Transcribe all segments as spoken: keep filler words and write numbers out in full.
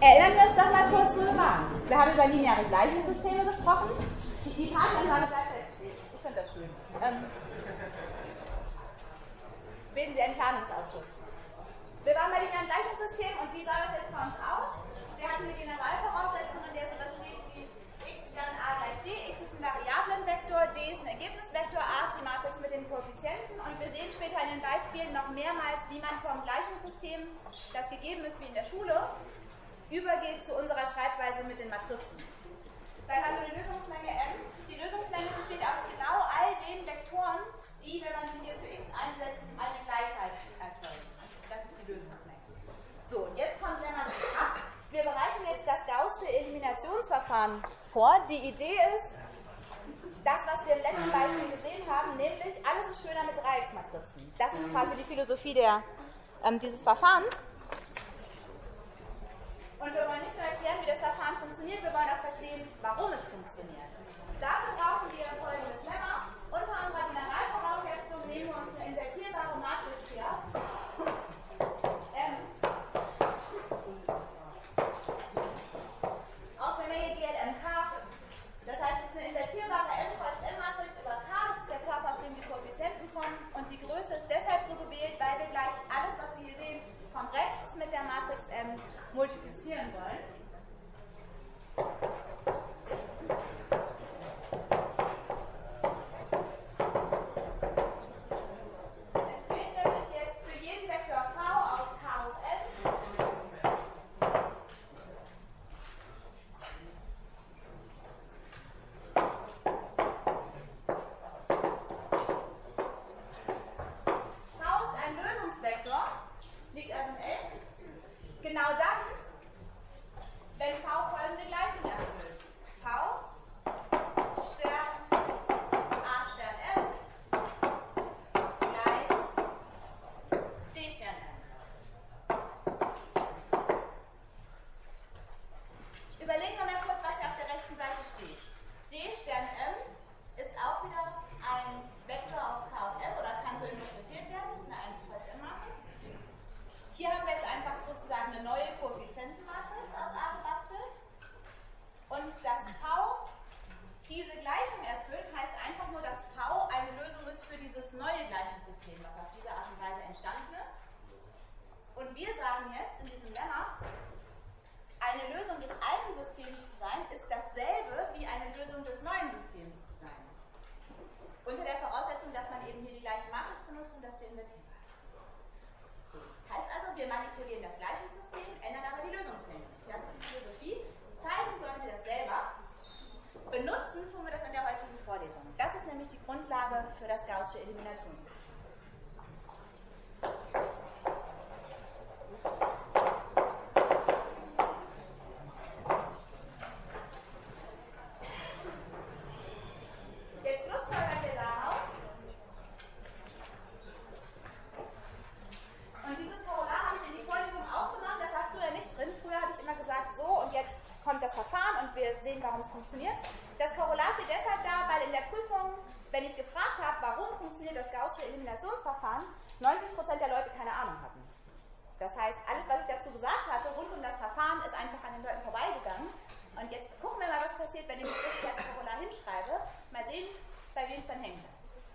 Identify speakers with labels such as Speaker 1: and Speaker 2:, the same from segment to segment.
Speaker 1: Erinnern wir uns doch mal kurz, wo wir waren. Wir haben über lineare Gleichungssysteme gesprochen. Die Partanlage bleibt jetzt stehen. Ich finde das schön. Ähm, bilden Sie einen Planungsausschuss. Wir waren bei linearen Gleichungssystemen und wie sah das jetzt bei uns aus? Wir hatten eine Generalvoraussetzung, in der sowas steht wie x Stern a gleich d, x ist ein Variablenvektor, d ist ein Ergebnisvektor, a ist die Matrix mit den Koeffizienten und wir sehen später in den Beispielen noch mehrmals, wie man vom Gleichungssystem, das gegeben ist wie in der Schule, übergeht zu unserer Schreibweise mit den Matrizen. Dann haben wir eine Lösungsmenge m. Die Lösungsmenge besteht aus genau all den Vektoren, die, wenn man sie hier für x einsetzt, eine Gleichheit erzeugen. Das ist die Lösungsmenge. So, und jetzt kommt Lemma ab. Wir bereiten jetzt das Gaußsche Eliminationsverfahren vor. Die Idee ist, das, was wir im letzten Beispiel gesehen haben, nämlich alles ist schöner mit Dreiecksmatrizen. Das ist quasi die Philosophie der, ähm, dieses Verfahrens. Und wir wollen nicht nur erklären, wie das Verfahren funktioniert, wir wollen auch verstehen, warum es funktioniert. Dafür brauchen wir folgendes Lemma. Unter unserer Generalvoraussetzung nehmen wir uns eine invertierbare Matrix her. M. Aus der Menge G L M K. Das heißt, es ist eine invertierbare M Kreuz M-Matrix über K. Das ist der Körper, aus dem die Koeffizienten kommen. Und die Größe ist deshalb so gewählt, weil wir gleich alles, was wir hier sehen, von rechts mit der Matrix M multiplizieren wollen. Es gilt nämlich jetzt für jeden Vektor V aus K hoch N. V ist ein Lösungsvektor, liegt also in L. Genau dann, wenn V folgende Gleichung erfüllt. V Stern A Stern M gleich D Stern M. Überlegen wir mal kurz, was hier auf der rechten Seite steht. D Stern M ist auch wieder ein Vektor aus K auf M oder kann so interpretiert werden. Das ist eine eins Kreuz M-Matrix. Hier haben wir jetzt einfach sozusagen eine neue Koeffizientenmatrix aus A gebastelt. Und dass V diese Gleichung erfüllt, heißt einfach nur, dass V eine Lösung ist für dieses neue Gleichungssystem, was auf diese Art und Weise entstanden ist. Und wir sagen jetzt in diesem Lemma, eine Lösung des alten Systems zu sein, ist dasselbe wie eine Lösung des neuen Systems zu sein. Unter der Voraussetzung, dass man eben hier die gleiche Matrix benutzt und dass der invertierbar ist. Heißt also, wir manipulieren das Gleichungssystem, ändern aber die Lösungsmenge. Das ist die Philosophie. Zeigen sollen Sie das selber. Benutzen tun wir das in der heutigen Vorlesung. Das ist nämlich die Grundlage für das Gaußsche Eliminationssystem. Jetzt schlussfolgern wir daraus. Und dieses Formular habe ich in die Vorlesung auch gemacht, das war früher nicht drin. Früher habe ich immer gesagt, so und jetzt kommt das Verfahren und wir sehen, warum es funktioniert. Das Korrelat steht deshalb da, weil in der Prüfung, wenn ich gefragt habe, warum funktioniert das Gaußsche Eliminationsverfahren, neunzig Prozent der Leute keine Ahnung hatten. Das heißt, alles, was ich dazu gesagt hatte, rund um das Verfahren, ist einfach an den Leuten vorbeigegangen. Und jetzt gucken wir mal, was passiert, wenn ich das richtig als Formular hinschreibe. Mal sehen, bei wem es dann hängt.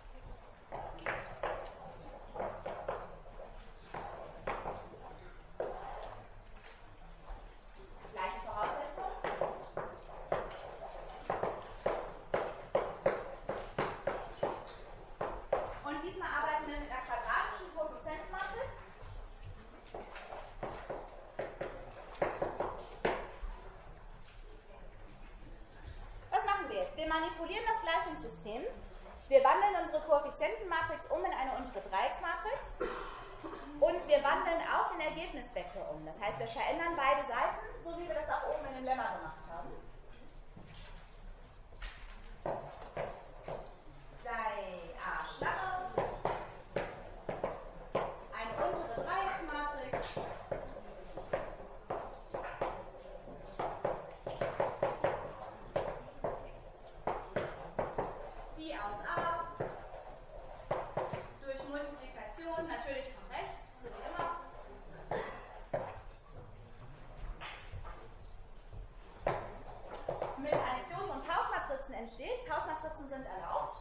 Speaker 1: Gleiche Voraussetzung. Und diesmal arbeiten wir mit einer quadratischen Koeffizientenmatrix. Was machen wir jetzt? Wir manipulieren das Gleichungssystem. Wir wandeln unsere Koeffizientenmatrix um in eine untere Dreiecksmatrix. Und wir wandeln auch den Ergebnisvektor um. Das heißt, wir verändern beide Seiten, so wie wir das auch oben in dem Lemma gemacht haben. Sei A Schlange, eine untere Dreiecksmatrix, die aus A durch Multiplikation, natürlich von rechts, so wie immer, steht, Tauschmatrizen sind erlaubt.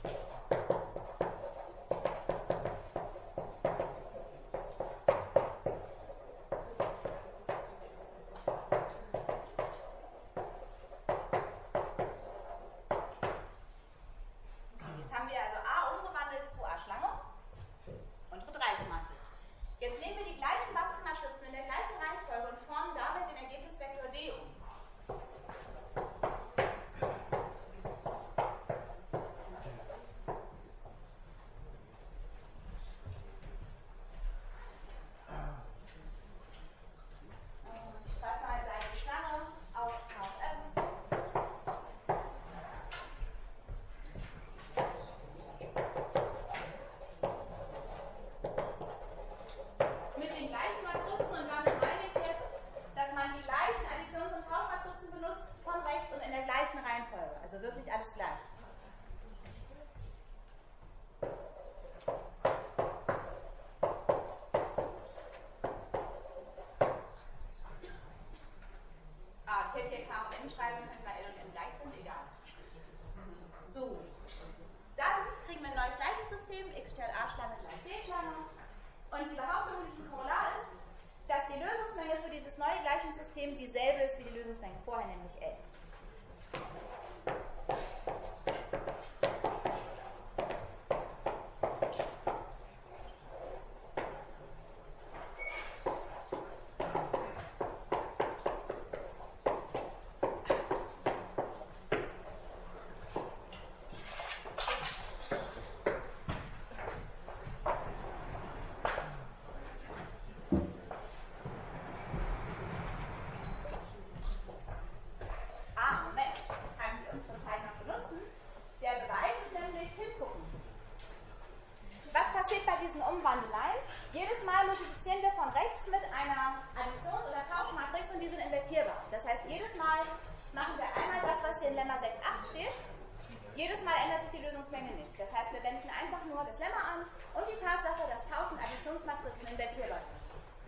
Speaker 1: Jetzt haben wir also A umgewandelt zu A-Schlange, unsere Dreiecksmatrize. Jetzt nehmen wir die gleichen Maskenmatrizen in der gleichen Reihenfolge und formen damit den Ergebnisvektor D um. Ich schreibe mal jetzt eine Schlange auf VfM. Mit den gleichen Matrizen, und damit meine ich jetzt, dass man die gleichen Additions- und Tauschmatrizen benutzt, von rechts und in der gleichen Reihenfolge. Also wirklich alles gleich. Ah, ich hätte hier K und N schreiben können, weil L und M gleich sind, egal. So, dann kriegen wir ein neues Gleichungssystem, x stellt A-Schlange gleich B-Schlange. Und die Behauptung in diesem Korrelat ist, dass die Lösungsmenge für dieses neue Gleichungssystem dieselbe ist wie die Lösungsmenge vorher, nämlich L. Ah, Moment, kann ich unsere Zeit noch benutzen. Der Beweis ist nämlich hingucken. Was passiert bei diesen Umwandeleien? Jedes Mal multiplizieren wir von rechts mit einer Additions- oder Tauschmatrix und die sind invertierbar. Das heißt, jedes Mal machen wir einmal das, was hier in Lemma sechs Punkt acht steht. Jedes Mal ändert sich die Lösungsmenge nicht. Das heißt, wir wenden einfach nur das Lemma an und die Tatsache, dass Tausch- und Additionsmatrizen invertierbar sind.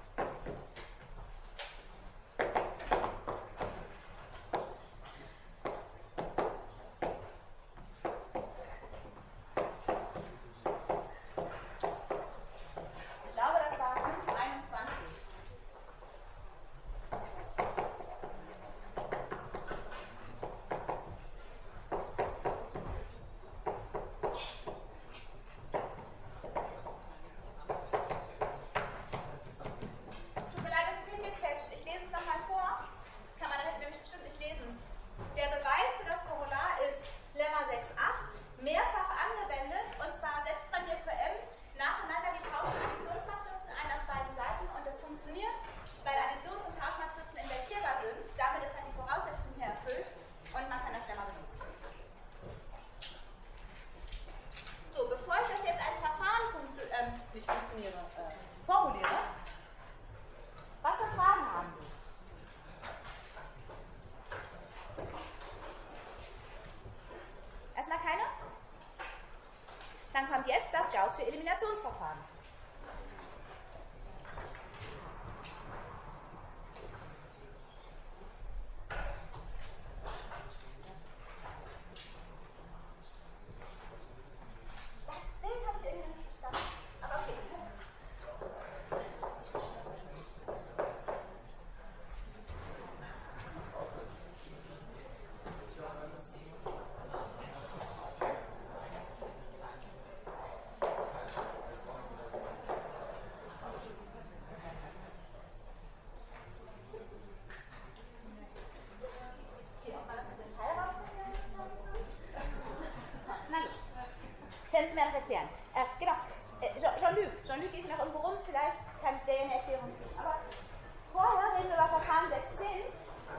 Speaker 1: Ich glaube, das war fünf einundzwanzig. Tut mir leid, das ist hingequetscht. Ich lese es nochmal vor. Das kann man da hinten nämlich bestimmt nicht lesen. Der Beweis für das Korrelat ist Lemma sechs Punkt acht, mehrfach angewendet, und zwar setzt man hier für M nacheinander die Tausch- und Additionsmatrizen ein auf beiden Seiten, und das funktioniert, weil Additions- und Tauschmatrizen invertierbar sind. Damit ist dann die Voraussetzung hier erfüllt und man kann das Lemma benutzen. So, bevor ich das jetzt als Verfahren funktio ähm, nicht funktioniere, äh, formuliere, was für Fragen haben Sie? Erstmal keine? Dann kommt jetzt das Gaußsche Eliminationsverfahren. Das Bild habe ich irgendwie nicht verstanden. Aber okay. Okay, ob man das mit dem Teilraum Na gut. Können Sie mir noch erklären? Äh, genau. Äh, Jean- Jean-Luc. Jean-Luc geht noch irgendwo rum. Vielleicht kann der eine Erklärung geben. Aber vorher reden wir über Verfahren sechs Punkt zehn.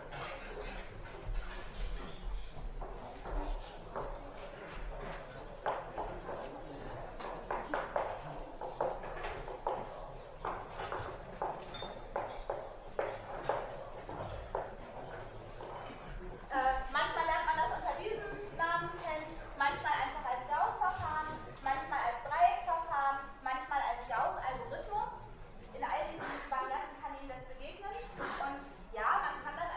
Speaker 1: Äh, manchmal lernt man das unter diesem Namen kennen, manchmal einfach als Gauss-Verfahren, manchmal als Dreiecksverfahren, manchmal als Gauss-Algorithmus. In all diesen Varianten kann Ihnen das begegnen. Und ja, man kann das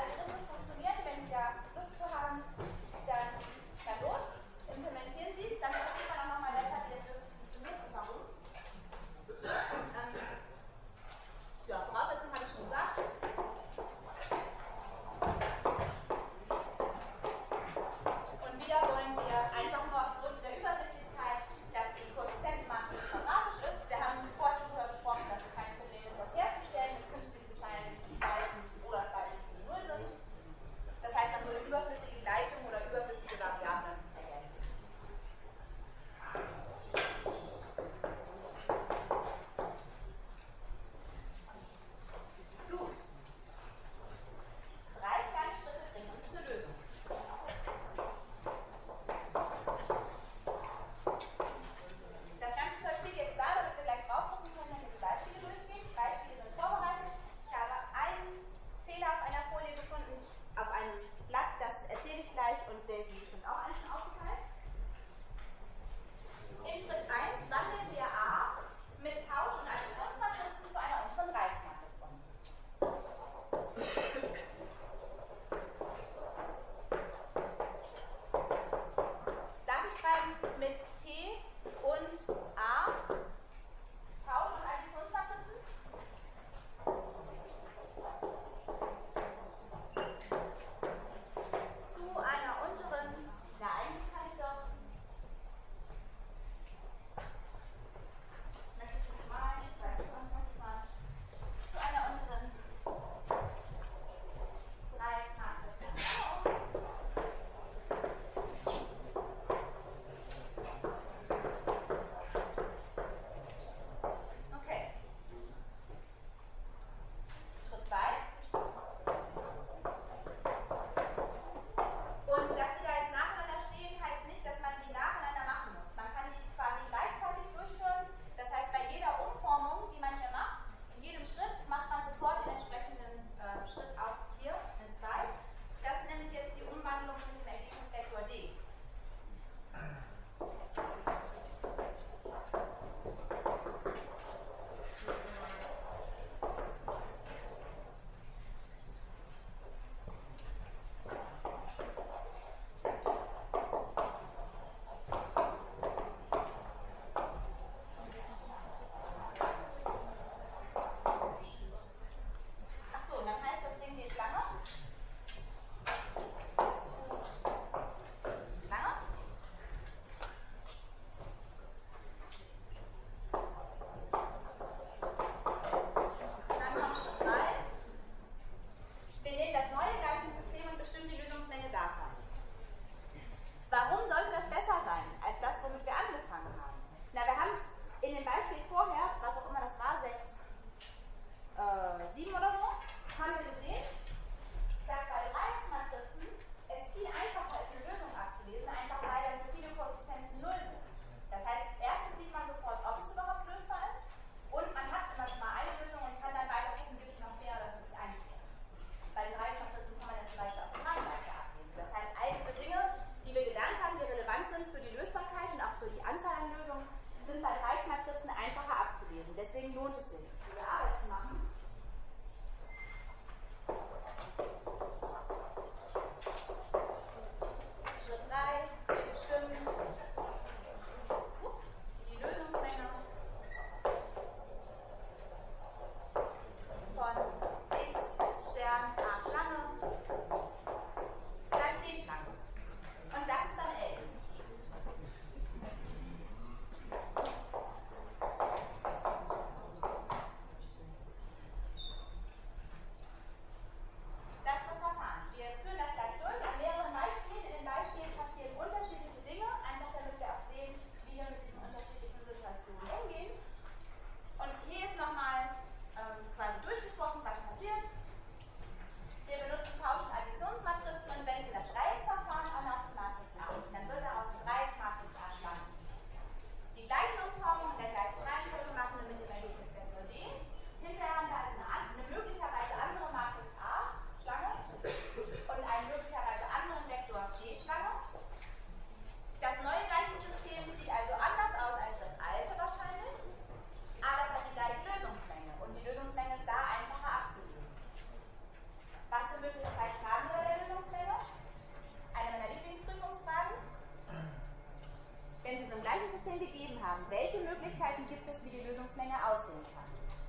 Speaker 2: haben. Welche Möglichkeiten gibt es, wie die Lösungsmenge aussehen kann?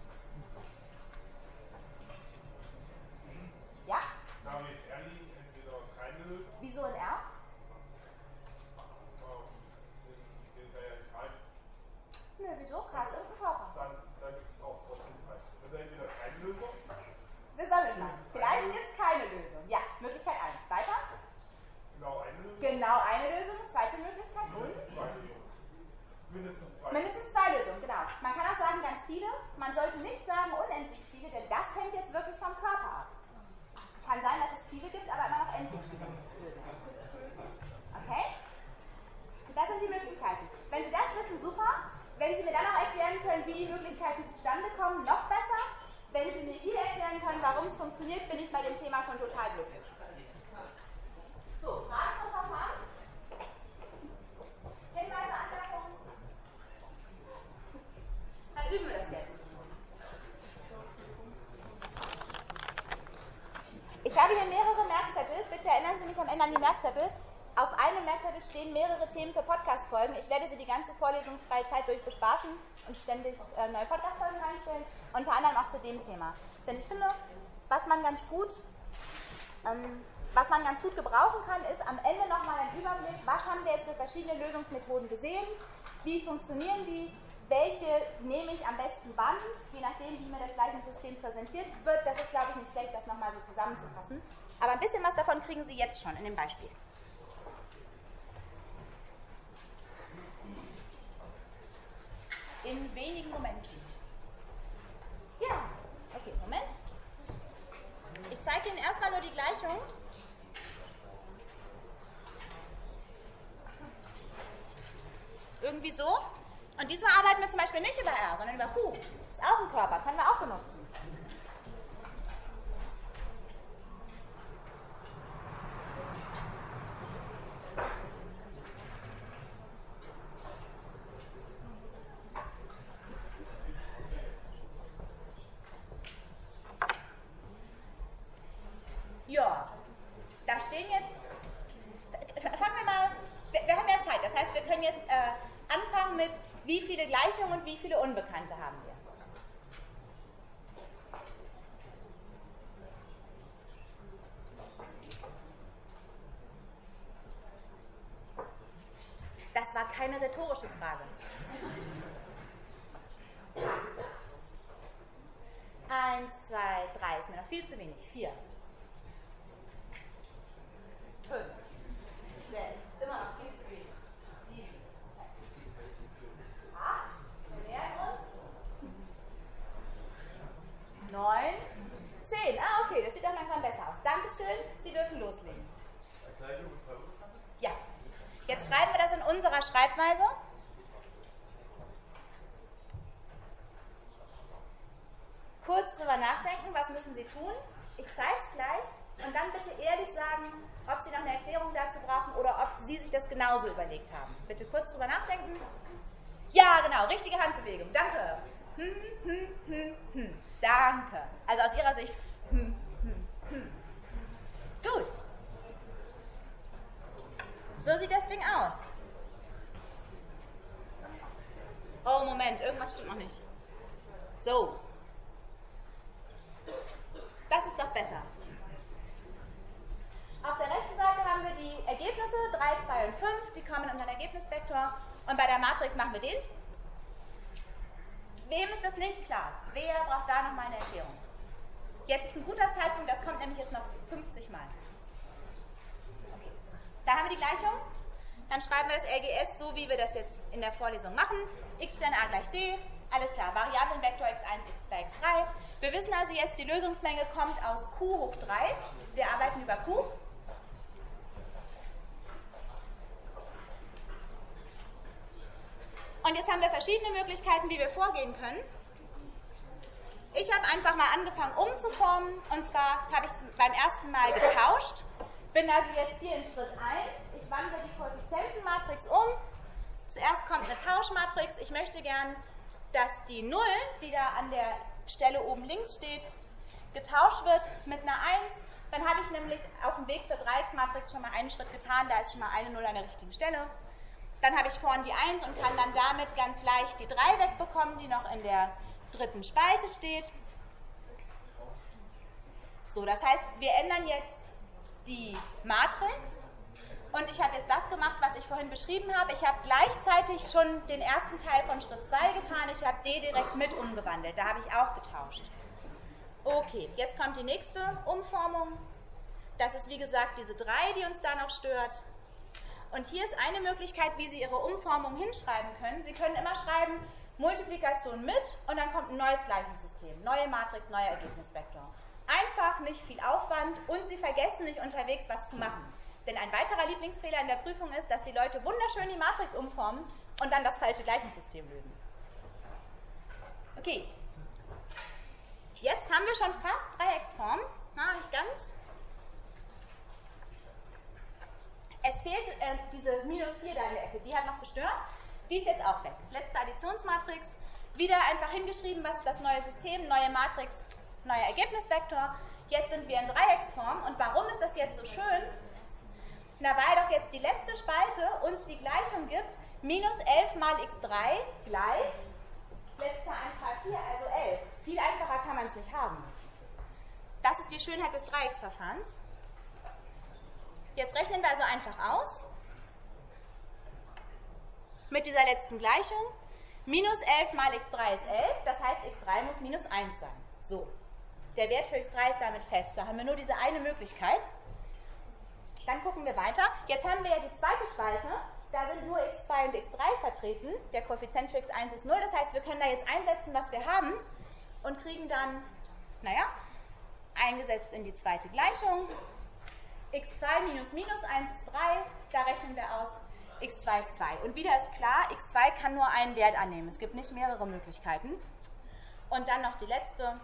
Speaker 2: Ja?
Speaker 3: Da haben wir jetzt R liegen, entweder keine Lösung.
Speaker 2: Wieso in R? Nö, wieso? K ist irgendein Körper.
Speaker 3: Dann, dann gibt es auch trotzdem drei. Also entweder keine Lösung.
Speaker 2: Wir sammeln mal. Vielleicht gibt es keine Lösung. Ja, Möglichkeit eins. Weiter?
Speaker 3: Genau eine Lösung.
Speaker 2: Genau eine Lösung. Zweite Möglichkeit. Und?
Speaker 3: Zwei Lösungen. Mindestens zwei.
Speaker 2: Mindestens zwei Lösungen, genau. Man kann auch sagen, ganz viele. Man sollte nicht sagen, unendlich viele, denn das hängt jetzt wirklich vom Körper ab. Kann sein, dass es viele gibt, aber immer noch endlich viele Lösungen. Okay? Das sind die Möglichkeiten. Wenn Sie das wissen, super. Wenn Sie mir dann auch erklären können, wie die Möglichkeiten zustande kommen, noch besser. Wenn Sie mir hier erklären können, warum es funktioniert, bin ich bei dem Thema schon total glücklich. So, Fragen und Verfahren? Hinweise, Anmerkungen? Dann üben wir das jetzt. Ich habe hier mehrere Merkzettel. Bitte erinnern Sie mich am Ende an die Merkzettel. Auf einem Merkzettel stehen mehrere Themen für Podcast-Folgen. Ich werde sie die ganze vorlesungsfreie Zeit durch bespaßen und ständig äh, neue Podcast-Folgen reinstellen, unter anderem auch zu dem Thema. Denn ich finde, was man ganz gut, ähm, was man ganz gut gebrauchen kann, ist am Ende nochmal ein Überblick, was haben wir jetzt für verschiedene Lösungsmethoden gesehen, wie funktionieren die, welche nehme ich am besten wann, je nachdem, wie mir das Gleichungssystem präsentiert wird. Das ist, glaube ich, nicht schlecht, das nochmal so zusammenzufassen. Aber ein bisschen was davon kriegen Sie jetzt schon in dem Beispiel. In wenigen Momenten. Ja, okay, Moment. Ich zeige Ihnen erstmal nur die Gleichung. Irgendwie so. Und diesmal arbeiten wir zum Beispiel nicht über R, sondern über Q. Ist auch ein Körper, können wir auch benutzen. Ja, da stehen jetzt, fangen wir mal, wir, wir haben ja Zeit, das heißt, wir können jetzt äh, anfangen mit, wie viele Gleichungen und wie viele Unbekannte haben wir. Das war keine rhetorische Frage. Eins, zwei, drei, ist mir noch viel zu wenig. Vier. Fünf. Sechs, immer noch viel zu wenig. Sieben. Acht. Wir nähern uns. Neun. Zehn. Ah, okay, das sieht doch langsam besser aus. Dankeschön, Sie dürfen loslegen. Ja. Jetzt schreiben wir das in unserer Schreibweise. Kurz drüber nachdenken, was müssen Sie tun? Ich zeige es gleich und dann bitte ehrlich sagen, ob Sie noch eine Erklärung dazu brauchen oder ob Sie sich das genauso überlegt haben. Bitte kurz drüber nachdenken. Ja, genau, richtige Handbewegung. Danke. Hm, hm, hm, hm. Danke. Also aus Ihrer Sicht. Hm, hm, hm. Gut. So sieht das Ding aus. Oh, Moment, irgendwas stimmt noch nicht. So. Das ist doch besser. Auf der rechten Seite haben wir die Ergebnisse, drei, zwei und fünf, die kommen in unseren Ergebnisvektor. Und bei der Matrix machen wir den. Wem ist das nicht klar? Wer braucht da nochmal eine Erklärung? Jetzt ist ein guter Zeitpunkt, das kommt nämlich jetzt noch fünfzig Mal. Okay. Da haben wir die Gleichung. Dann schreiben wir das L G S so, wie wir das jetzt in der Vorlesung machen. X Stern A gleich D. Alles klar, Variablenvektor x eins, x zwei, x drei. Wir wissen also jetzt, die Lösungsmenge kommt aus Q hoch drei. Wir arbeiten über Q. Und jetzt haben wir verschiedene Möglichkeiten, wie wir vorgehen können. Ich habe einfach mal angefangen umzuformen. Und zwar habe ich zum, beim ersten Mal getauscht. Bin also jetzt hier in Schritt eins. Ich wandle die Koeffizientenmatrix um. Zuerst kommt eine Tauschmatrix. Ich möchte gern, dass die null, die da an der Stelle oben links steht, getauscht wird mit einer eins. Dann habe ich nämlich auf dem Weg zur Dreiecksmatrix schon mal einen Schritt getan. Da ist schon mal eine null an der richtigen Stelle. Dann habe ich vorne die eins und kann dann damit ganz leicht die drei wegbekommen, die noch in der dritten Spalte steht. So, das heißt, wir ändern jetzt die Matrix und ich habe jetzt das gemacht, was ich vorhin beschrieben habe. Ich habe gleichzeitig schon den ersten Teil von Schritt zwei getan. Ich habe D direkt mit umgewandelt. Da habe ich auch getauscht. Okay, jetzt kommt die nächste Umformung. Das ist, wie gesagt, diese drei, die uns da noch stört. Und hier ist eine Möglichkeit, wie Sie Ihre Umformung hinschreiben können. Sie können immer schreiben, Multiplikation mit und dann kommt ein neues Gleichungssystem. Neue Matrix, neuer Ergebnisvektor. Einfach, nicht viel Aufwand und Sie vergessen nicht unterwegs was zu machen. Denn ein weiterer Lieblingsfehler in der Prüfung ist, dass die Leute wunderschön die Matrix umformen und dann das falsche Gleichungssystem lösen. Okay. Jetzt haben wir schon fast Dreiecksform. Na, nicht ganz. Es fehlt äh, diese minus vier da in der Ecke, die hat noch gestört. Die ist jetzt auch weg. Letzte Additionsmatrix. Wieder einfach hingeschrieben, was ist das neue System, neue Matrix, neuer Ergebnisvektor. Jetzt sind wir in Dreiecksform. Und warum ist das jetzt so schön? Na, weil doch jetzt die letzte Spalte uns die Gleichung gibt, minus elf mal x drei gleich letzter Eintrag hier, also elf. Viel einfacher kann man es nicht haben. Das ist die Schönheit des Dreiecksverfahrens. Jetzt rechnen wir also einfach aus. Mit dieser letzten Gleichung. Minus elf mal x drei ist elf, das heißt x drei muss minus eins sein. So. Der Wert für x drei ist damit fest. Da haben wir nur diese eine Möglichkeit. Dann gucken wir weiter. Jetzt haben wir ja die zweite Spalte. Da sind nur x zwei und x drei vertreten. Der Koeffizient für x eins ist null. Das heißt, wir können da jetzt einsetzen, was wir haben. Und kriegen dann, naja, eingesetzt in die zweite Gleichung. x zwei minus minus eins ist drei. Da rechnen wir aus, x zwei ist zwei. Und wieder ist klar, x zwei kann nur einen Wert annehmen. Es gibt nicht mehrere Möglichkeiten. Und dann noch die letzte.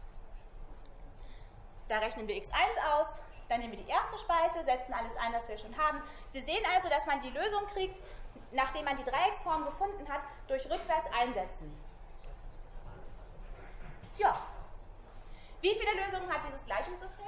Speaker 2: Da rechnen wir x eins aus. Dann nehmen wir die erste Spalte, setzen alles ein, was wir schon haben. Sie sehen also, dass man die Lösung kriegt, nachdem man die Dreiecksform gefunden hat, durch rückwärts einsetzen. Ja. Wie viele Lösungen hat dieses Gleichungssystem?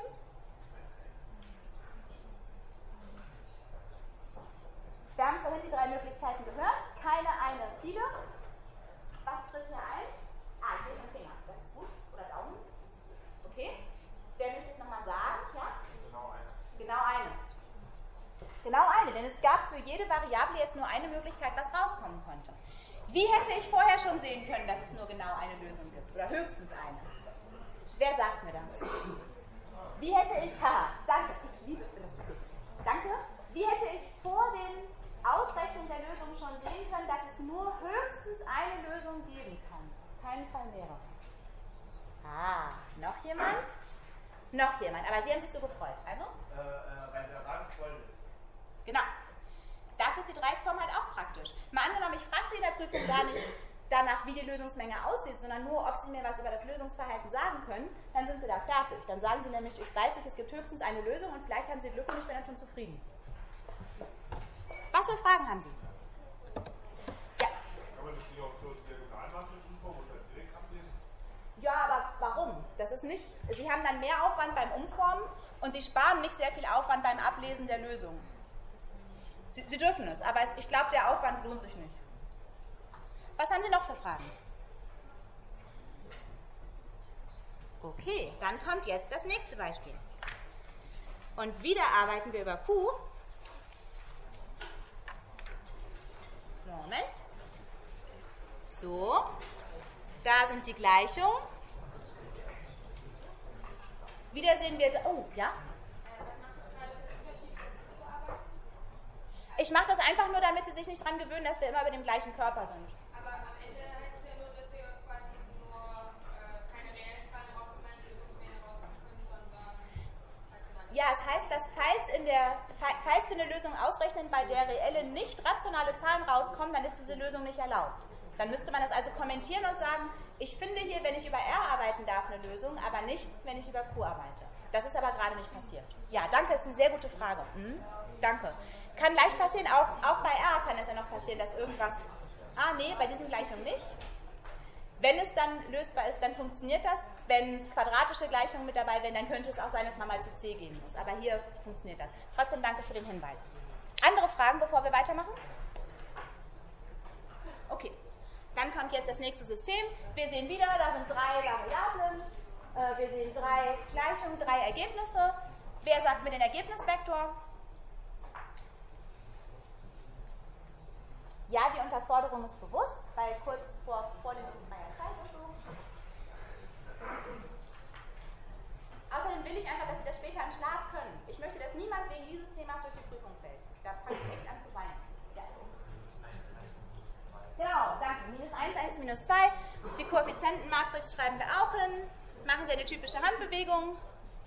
Speaker 2: Wir haben vorhin die drei Möglichkeiten gehört. Keine, eine, viele. Was tritt hier ein? Ah, ich sehe den Finger. Das ist gut. Oder Daumen. Okay. Wer möchte es nochmal sagen? Ja?
Speaker 3: Genau eine.
Speaker 2: Genau eine. Genau eine, denn es gab für jede Variable jetzt nur eine Möglichkeit, was rauskommen konnte. Wie hätte ich vorher schon sehen können, dass es nur genau eine Lösung gibt? Oder höchstens eine? Wer sagt mir das? Wie hätte ich, haha, danke, ich liebe es, wenn das passiert. Danke. Wie hätte ich vor dem Ausrechnen der Lösung schon sehen können, dass es nur höchstens eine Lösung geben kann? Keinen Fall mehrere. Ah, noch jemand? Noch jemand, aber Sie haben sich so gefreut. Also?
Speaker 3: Äh, äh, weil der Rand voll ist.
Speaker 2: Genau. Dafür ist die Dreiecksform halt auch praktisch. Mal angenommen, ich frage Sie in der Prüfung gar nicht danach, wie die Lösungsmenge aussieht, sondern nur, ob Sie mir was über das Lösungsverhalten sagen können, dann sind Sie da fertig. Dann sagen Sie nämlich, jetzt weiß ich, es gibt höchstens eine Lösung und vielleicht haben Sie Glück und ich bin dann schon zufrieden. Was für Fragen haben Sie? Ja.
Speaker 3: Kann man das nicht auch zur Diagonalmatrix-Umformung oder direkt ablesen?
Speaker 2: Ja, aber warum? Das ist nicht, Sie haben dann mehr Aufwand beim Umformen und Sie sparen nicht sehr viel Aufwand beim Ablesen der Lösung. Sie, Sie dürfen es, aber es, ich glaube, der Aufwand lohnt sich nicht. Was haben Sie noch für Fragen? Okay, dann kommt jetzt das nächste Beispiel. Und wieder arbeiten wir über Q. Moment. So, da sind die Gleichungen. Wieder sehen wir, oh, ja? Ich mache das einfach nur, damit Sie sich nicht daran gewöhnen, dass wir immer über dem gleichen Körper sind.
Speaker 4: Aber am Ende heißt es ja nur, dass wir quasi nur äh, keine reellen Zahlen rausnehmen, Lösungen mehr rausnehmen, sondern...
Speaker 2: Ja, es heißt, dass falls, in der, falls wir eine Lösung ausrechnen, bei der reelle, nicht rationale Zahlen rauskommen, dann ist diese Lösung nicht erlaubt. Dann müsste man das also kommentieren und sagen, ich finde hier, wenn ich über R arbeiten darf, eine Lösung, aber nicht, wenn ich über Q arbeite. Das ist aber gerade nicht passiert. Ja, danke, das ist eine sehr gute Frage. Hm? Danke. Kann leicht passieren, auch, auch bei R kann es ja noch passieren, dass irgendwas... Ah, nee, bei diesen Gleichungen nicht. Wenn es dann lösbar ist, dann funktioniert das. Wenn es quadratische Gleichungen mit dabei wären, dann könnte es auch sein, dass man mal zu C gehen muss. Aber hier funktioniert das. Trotzdem danke für den Hinweis. Andere Fragen, bevor wir weitermachen? Okay, dann kommt jetzt das nächste System. Wir sehen wieder, da sind drei Variablen. Äh, wir sehen drei Gleichungen, drei Ergebnisse. Wer sagt mir den Ergebnisvektor? Ja, die Unterforderung ist bewusst, weil kurz vor vorlesungsfreier Zeit und so. Außerdem will ich einfach, dass Sie das später im Schlaf können. Ich möchte, dass niemand wegen dieses Themas durch die Prüfung fällt. Da fange ich echt an zu weinen. Ja. Genau, danke. Minus eins, eins, minus zwei. Die Koeffizientenmatrix schreiben wir auch hin. Machen Sie eine typische Handbewegung.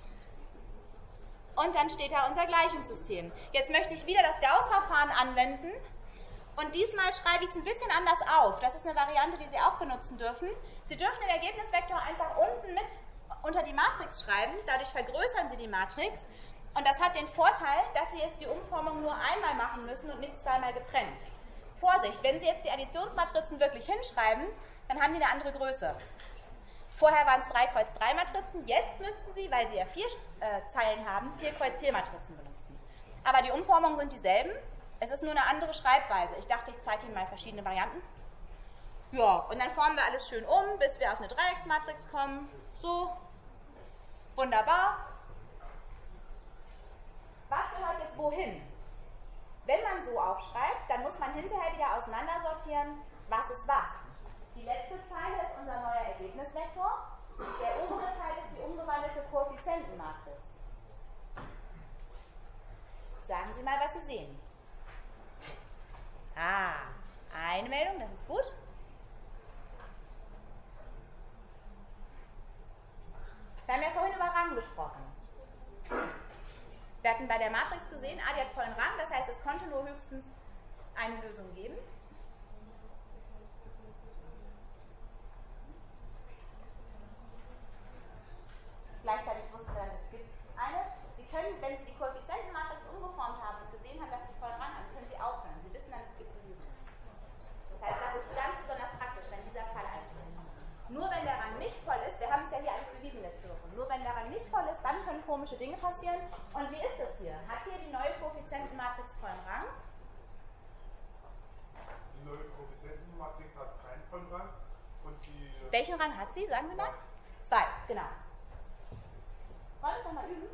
Speaker 2: Und dann steht da unser Gleichungssystem. Jetzt möchte ich wieder das Gauss-Verfahren anwenden. Und diesmal schreibe ich es ein bisschen anders auf. Das ist eine Variante, die Sie auch benutzen dürfen. Sie dürfen den Ergebnisvektor einfach unten mit unter die Matrix schreiben. Dadurch vergrößern Sie die Matrix. Und das hat den Vorteil, dass Sie jetzt die Umformung nur einmal machen müssen und nicht zweimal getrennt. Vorsicht, wenn Sie jetzt die Additionsmatrizen wirklich hinschreiben, dann haben die eine andere Größe. Vorher waren es drei Kreuz drei Matrizen. Jetzt müssten Sie, weil Sie ja vier äh, Zeilen haben, vier Kreuz vier Matrizen benutzen. Aber die Umformungen sind dieselben. Es ist nur eine andere Schreibweise. Ich dachte, ich zeige Ihnen mal verschiedene Varianten. Ja, und dann formen wir alles schön um, bis wir auf eine Dreiecksmatrix kommen. So. Wunderbar. Was gehört jetzt wohin? Wenn man so aufschreibt, dann muss man hinterher wieder auseinandersortieren, was ist was. Die letzte Zeile ist unser neuer Ergebnisvektor. Der obere Teil ist die umgewandelte Koeffizientenmatrix. Sagen Sie mal, was Sie sehen. Ah, eine Meldung, das ist gut. Wir haben ja vorhin über Rang gesprochen. Wir hatten bei der Matrix gesehen, ah, die hat vollen Rang, das heißt, es konnte nur höchstens eine Lösung geben. Gleichzeitig wussten wir dann, es gibt eine. Sie können, wenn Sie die Koeffizientenmatrix umgeformt haben und gesehen haben, dass die vollen Rang haben, können Sie aufhören. Sie wissen dann, es gibt eine Lösung. Das heißt, das ist ganz besonders praktisch, wenn dieser Fall eintritt. Nur wenn der Rang nicht voll ist, wir haben es ja hier alles bewiesen letzte Woche, nur wenn der Rang nicht voll ist, dann können komische Dinge passieren. Und wie ist das hier? Hat hier die neue Koeffizientenmatrix vollen Rang?
Speaker 3: Die neue Koeffizientenmatrix hat keinen vollen Rang. Und die
Speaker 2: Welchen Rang hat sie? Sagen Sie mal. Zwei, genau. Wollen wir es nochmal üben?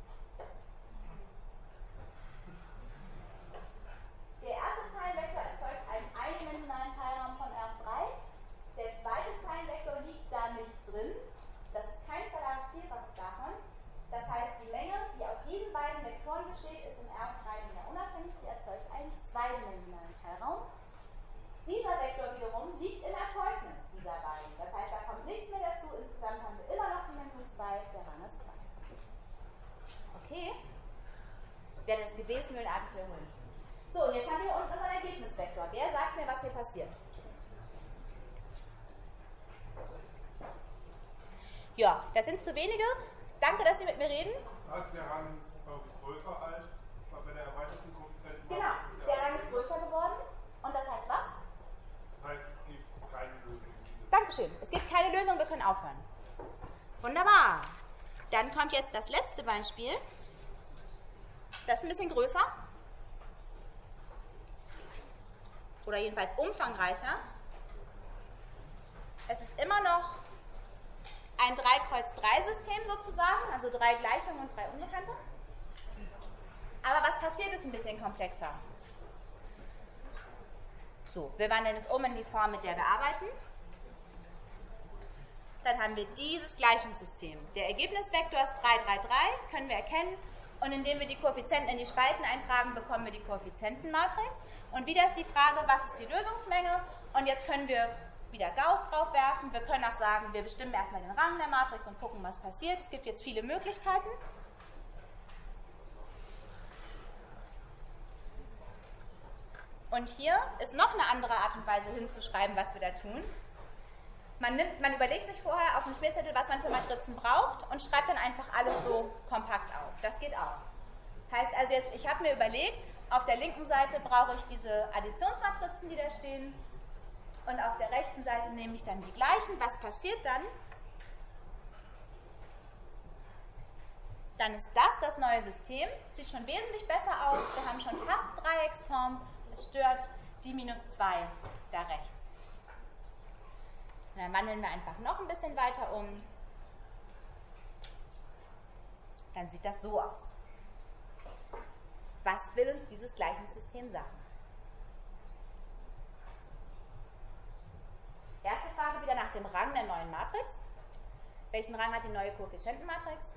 Speaker 2: Der erste Zeilenvektor erzeugt einen eindimensionalen Teilraum von R drei. Der zweite Zeilenvektor liegt da nicht drin. Das ist kein skalares Vielfaches davon. Das heißt, die Menge, die aus diesen beiden Vektoren besteht, ist in R drei wieder unabhängig. Die erzeugt einen zweidimensionalen Teilraum. Dieser Vektor wiederum liegt im Erzeugnis dieser beiden. Das heißt, da kommt nichts mehr dazu. Insgesamt haben wir immer noch Dimension zwei. Der Rang ist zwei. Okay? Ich werde das gebetsmühlenartig wiederholen. So, und jetzt haben wir hier unten unseren Ergebnisvektor. Wer sagt mir, was hier passiert? Ja, das sind zu wenige. Danke, dass Sie mit mir reden.
Speaker 3: ist der Rang größer als bei der erweiterten Koeffizienten.
Speaker 2: Genau, der Rang ist größer geworden. Und das heißt was?
Speaker 3: Das heißt, es gibt keine Lösung.
Speaker 2: Dankeschön. Es gibt keine Lösung, wir können aufhören. Wunderbar. Dann kommt jetzt das letzte Beispiel. Das ist ein bisschen größer. Oder jedenfalls umfangreicher. Es ist immer noch ein drei Kreuz drei System sozusagen, also drei Gleichungen und drei Unbekannte. Aber was passiert, ist ein bisschen komplexer. So, wir wandeln es um in die Form, mit der wir arbeiten. Dann haben wir dieses Gleichungssystem. Der Ergebnisvektor ist drei, drei, drei, können wir erkennen. Und indem wir die Koeffizienten in die Spalten eintragen, bekommen wir die Koeffizientenmatrix. Und wieder ist die Frage, was ist die Lösungsmenge? Und jetzt können wir wieder Gauss drauf werfen. Wir können auch sagen, wir bestimmen erstmal den Rang der Matrix und gucken, was passiert. Es gibt jetzt viele Möglichkeiten. Und hier ist noch eine andere Art und Weise hinzuschreiben, was wir da tun. Man, nimmt, man überlegt sich vorher auf dem Spielzettel, was man für Matrizen braucht und schreibt dann einfach alles so kompakt auf. Das geht auch. Heißt also jetzt, ich habe mir überlegt, auf der linken Seite brauche ich diese Additionsmatrizen, die da stehen. Und auf der rechten Seite nehme ich dann die gleichen. Was passiert dann? Dann ist das das neue System. Sieht schon wesentlich besser aus. Wir haben schon fast Dreiecksform. Es stört die minus zwei da rechts. Dann wandeln wir einfach noch ein bisschen weiter um. Dann sieht das so aus. Was will uns dieses Gleichungssystem sagen? Erste Frage wieder nach dem Rang der neuen Matrix. Welchen Rang hat die neue Koeffizientenmatrix?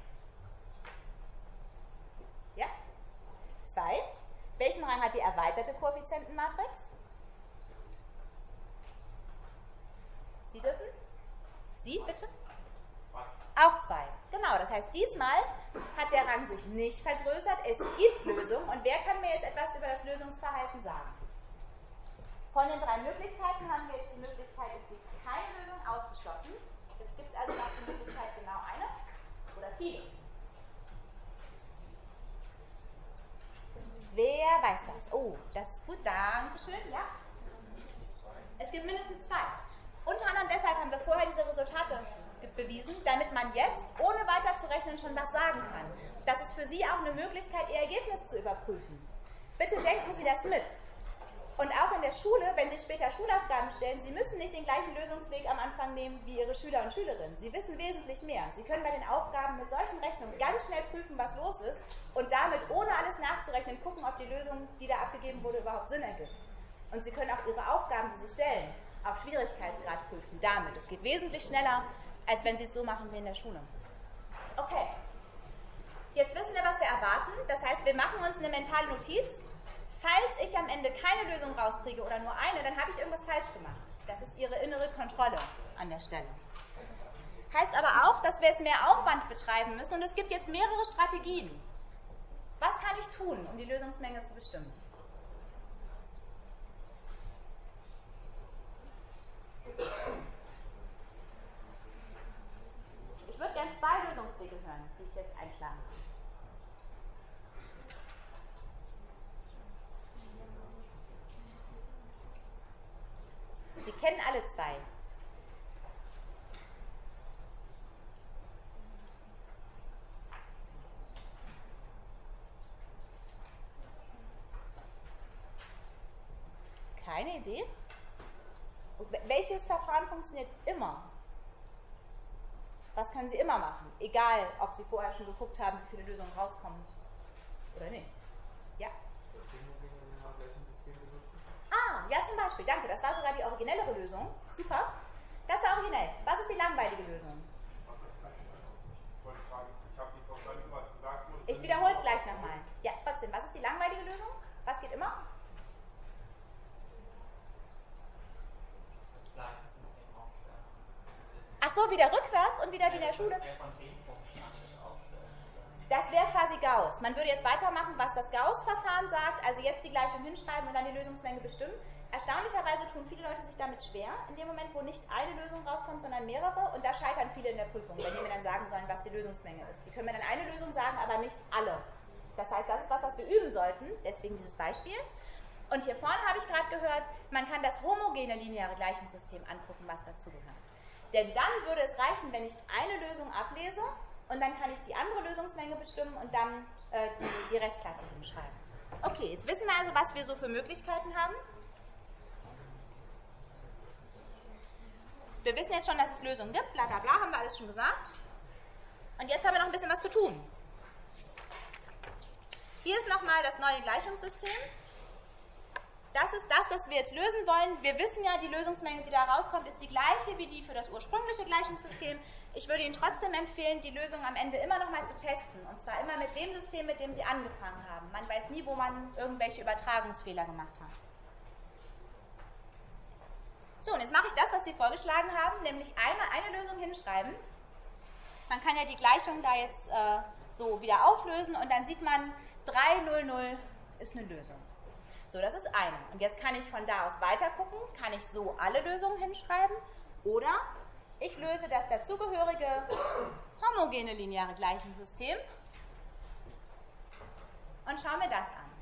Speaker 2: Ja? zwei. Welchen Rang hat die erweiterte Koeffizientenmatrix? Sie dürfen? Sie, bitte? Auch zwei. Genau, das heißt, diesmal hat der Rang sich nicht vergrößert. Es gibt Lösungen. Und wer kann mir jetzt etwas über das Lösungsverhalten sagen? Von den drei Möglichkeiten haben wir jetzt die Möglichkeit, es gibt keine Lösung, ausgeschlossen. Jetzt gibt es also noch die Möglichkeit genau eine oder viele. Wer weiß das? Oh, das ist gut, Dankeschön. Ja? Es gibt mindestens zwei. Unter anderem deshalb haben wir vorher diese Resultate bewiesen, damit man jetzt, ohne weiter zu rechnen, schon was sagen kann. Das ist für Sie auch eine Möglichkeit, Ihr Ergebnis zu überprüfen. Bitte denken Sie das mit. Und auch in der Schule, wenn Sie später Schulaufgaben stellen, Sie müssen nicht den gleichen Lösungsweg am Anfang nehmen wie Ihre Schüler und Schülerinnen. Sie wissen wesentlich mehr. Sie können bei den Aufgaben mit solchen Rechnungen ganz schnell prüfen, was los ist und damit, ohne alles nachzurechnen, gucken, ob die Lösung, die da abgegeben wurde, überhaupt Sinn ergibt. Und Sie können auch Ihre Aufgaben, die Sie stellen, auf Schwierigkeitsgrad prüfen. Damit. Es geht wesentlich schneller, als wenn Sie es so machen wie in der Schule. Okay. Jetzt wissen wir, was wir erwarten. Das heißt, wir machen uns eine mentale Notiz. Falls ich am Ende keine Lösung rauskriege oder nur eine, dann habe ich irgendwas falsch gemacht. Das ist Ihre innere Kontrolle an der Stelle. Heißt aber auch, dass wir jetzt mehr Aufwand betreiben müssen und es gibt jetzt mehrere Strategien. Was kann ich tun, um die Lösungsmenge zu bestimmen? Ich würde gerne zwei Lösungswege hören, die ich jetzt einschlagen kann. Sie kennen alle zwei. Keine Idee? Welches Verfahren funktioniert immer? Was können Sie immer machen? Egal, ob Sie vorher schon geguckt haben, wie viele Lösungen rauskommen oder nicht. Ja? Ah, ja, zum Beispiel, danke. Das war sogar die originellere Lösung. Super. Das war originell. Was ist die langweilige Lösung? Ich wiederhole es gleich nochmal. Ja, trotzdem, was ist die langweilige Lösung? Was geht immer? Ach so, wieder rückwärts und wieder wie in der Schule? Das wäre quasi Gauss. Man würde jetzt weitermachen, was das Gauss-Verfahren sagt, also jetzt die Gleichung hinschreiben und dann die Lösungsmenge bestimmen. Erstaunlicherweise tun viele Leute sich damit schwer, in dem Moment, wo nicht eine Lösung rauskommt, sondern mehrere, und da scheitern viele in der Prüfung, wenn die mir dann sagen sollen, was die Lösungsmenge ist. Die können mir dann eine Lösung sagen, aber nicht alle. Das heißt, das ist was, was wir üben sollten, deswegen dieses Beispiel. Und hier vorne habe ich gerade gehört, man kann das homogene lineare Gleichungssystem angucken, was dazugehört. Denn dann würde es reichen, wenn ich eine Lösung ablese und dann kann ich die andere Lösungsmenge bestimmen und dann äh, die, die Restklasse hinschreiben. Okay, jetzt wissen wir also, was wir so für Möglichkeiten haben. Wir wissen jetzt schon, dass es Lösungen gibt, bla bla bla, haben wir alles schon gesagt. Und jetzt haben wir noch ein bisschen was zu tun. Hier ist nochmal das neue Gleichungssystem. Das ist das, das wir jetzt lösen wollen. Wir wissen ja, die Lösungsmenge, die da rauskommt, ist die gleiche wie die für das ursprüngliche Gleichungssystem. Ich würde Ihnen trotzdem empfehlen, die Lösung am Ende immer noch mal zu testen. Und zwar immer mit dem System, mit dem Sie angefangen haben. Man weiß nie, wo man irgendwelche Übertragungsfehler gemacht hat. So, und jetzt mache ich das, was Sie vorgeschlagen haben, nämlich einmal eine Lösung hinschreiben. Man kann ja die Gleichung da jetzt äh, so wieder auflösen und dann sieht man, drei null null ist eine Lösung. So, das ist eine. Und jetzt kann ich von da aus weiter gucken, kann ich so alle Lösungen hinschreiben oder ich löse das dazugehörige homogene lineare Gleichungssystem und schaue mir das an.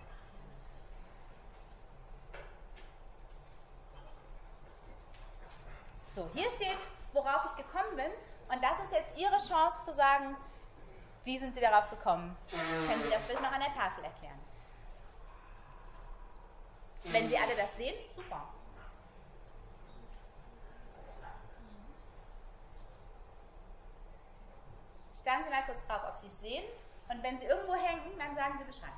Speaker 2: So, hier steht, worauf ich gekommen bin und das ist jetzt Ihre Chance zu sagen, wie sind Sie darauf gekommen? Können Sie das bitte noch an der Tafel erklären? Wenn Sie alle das sehen, super. Starren Sie mal kurz drauf, ob Sie es sehen. Und wenn Sie irgendwo hängen, dann sagen Sie Bescheid.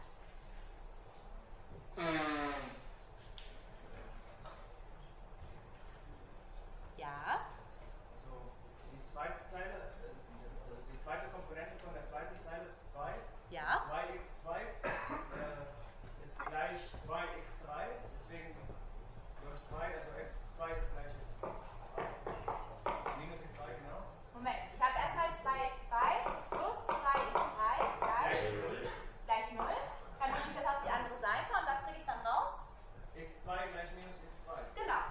Speaker 2: Ja.
Speaker 5: So, die zweite Zeile, äh, die zweite Komponente von der zweiten Zeile ist zwei.
Speaker 2: Ja.
Speaker 5: zwei x zwei äh, ist gleich zwei x drei, deswegen durch zwei, also x zwei ist gleich minus x drei, genau.
Speaker 2: Moment, ich habe erstmal zwei x zwei plus zwei x drei gleich, gleich null. Dann bringe ich das auf die andere Seite und was kriege ich dann raus?
Speaker 5: x zwei gleich minus x drei.
Speaker 2: Genau.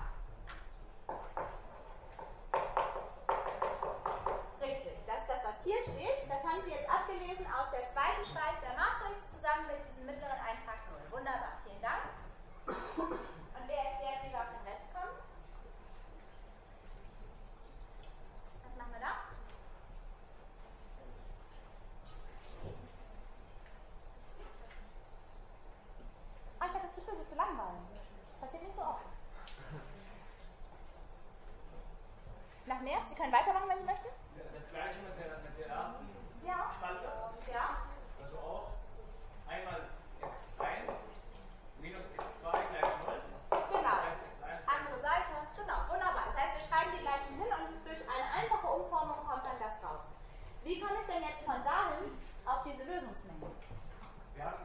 Speaker 2: Richtig, das ist das, was hier steht. Das haben Sie jetzt abgelesen aus der zweiten Spalte der Matrix zusammen mit diesem mittleren Eintrag null. Wunderbar, vielen Dank. Und wer erklärt, wie wir auf den Rest kommen? Was machen wir da? Ah, ich habe das Gefühl, es ist zu langweilig. Passiert nicht so oft. Nach mehr? Sie können weitermachen, wenn Sie möchten?
Speaker 5: Das gleiche mit der, mit der ersten
Speaker 2: Ja.
Speaker 5: Spalte.
Speaker 2: Ja.
Speaker 5: Also auch einmal x eins minus x zwei gleich null.
Speaker 2: Genau.
Speaker 5: Das heißt, x eins
Speaker 2: Andere Seite. Genau, wunderbar. Das heißt, wir schreiben die gleichen hin und durch eine einfache Umformung kommt dann das raus. Wie komme ich denn jetzt von dahin auf diese Lösungsmenge?
Speaker 5: Wir haben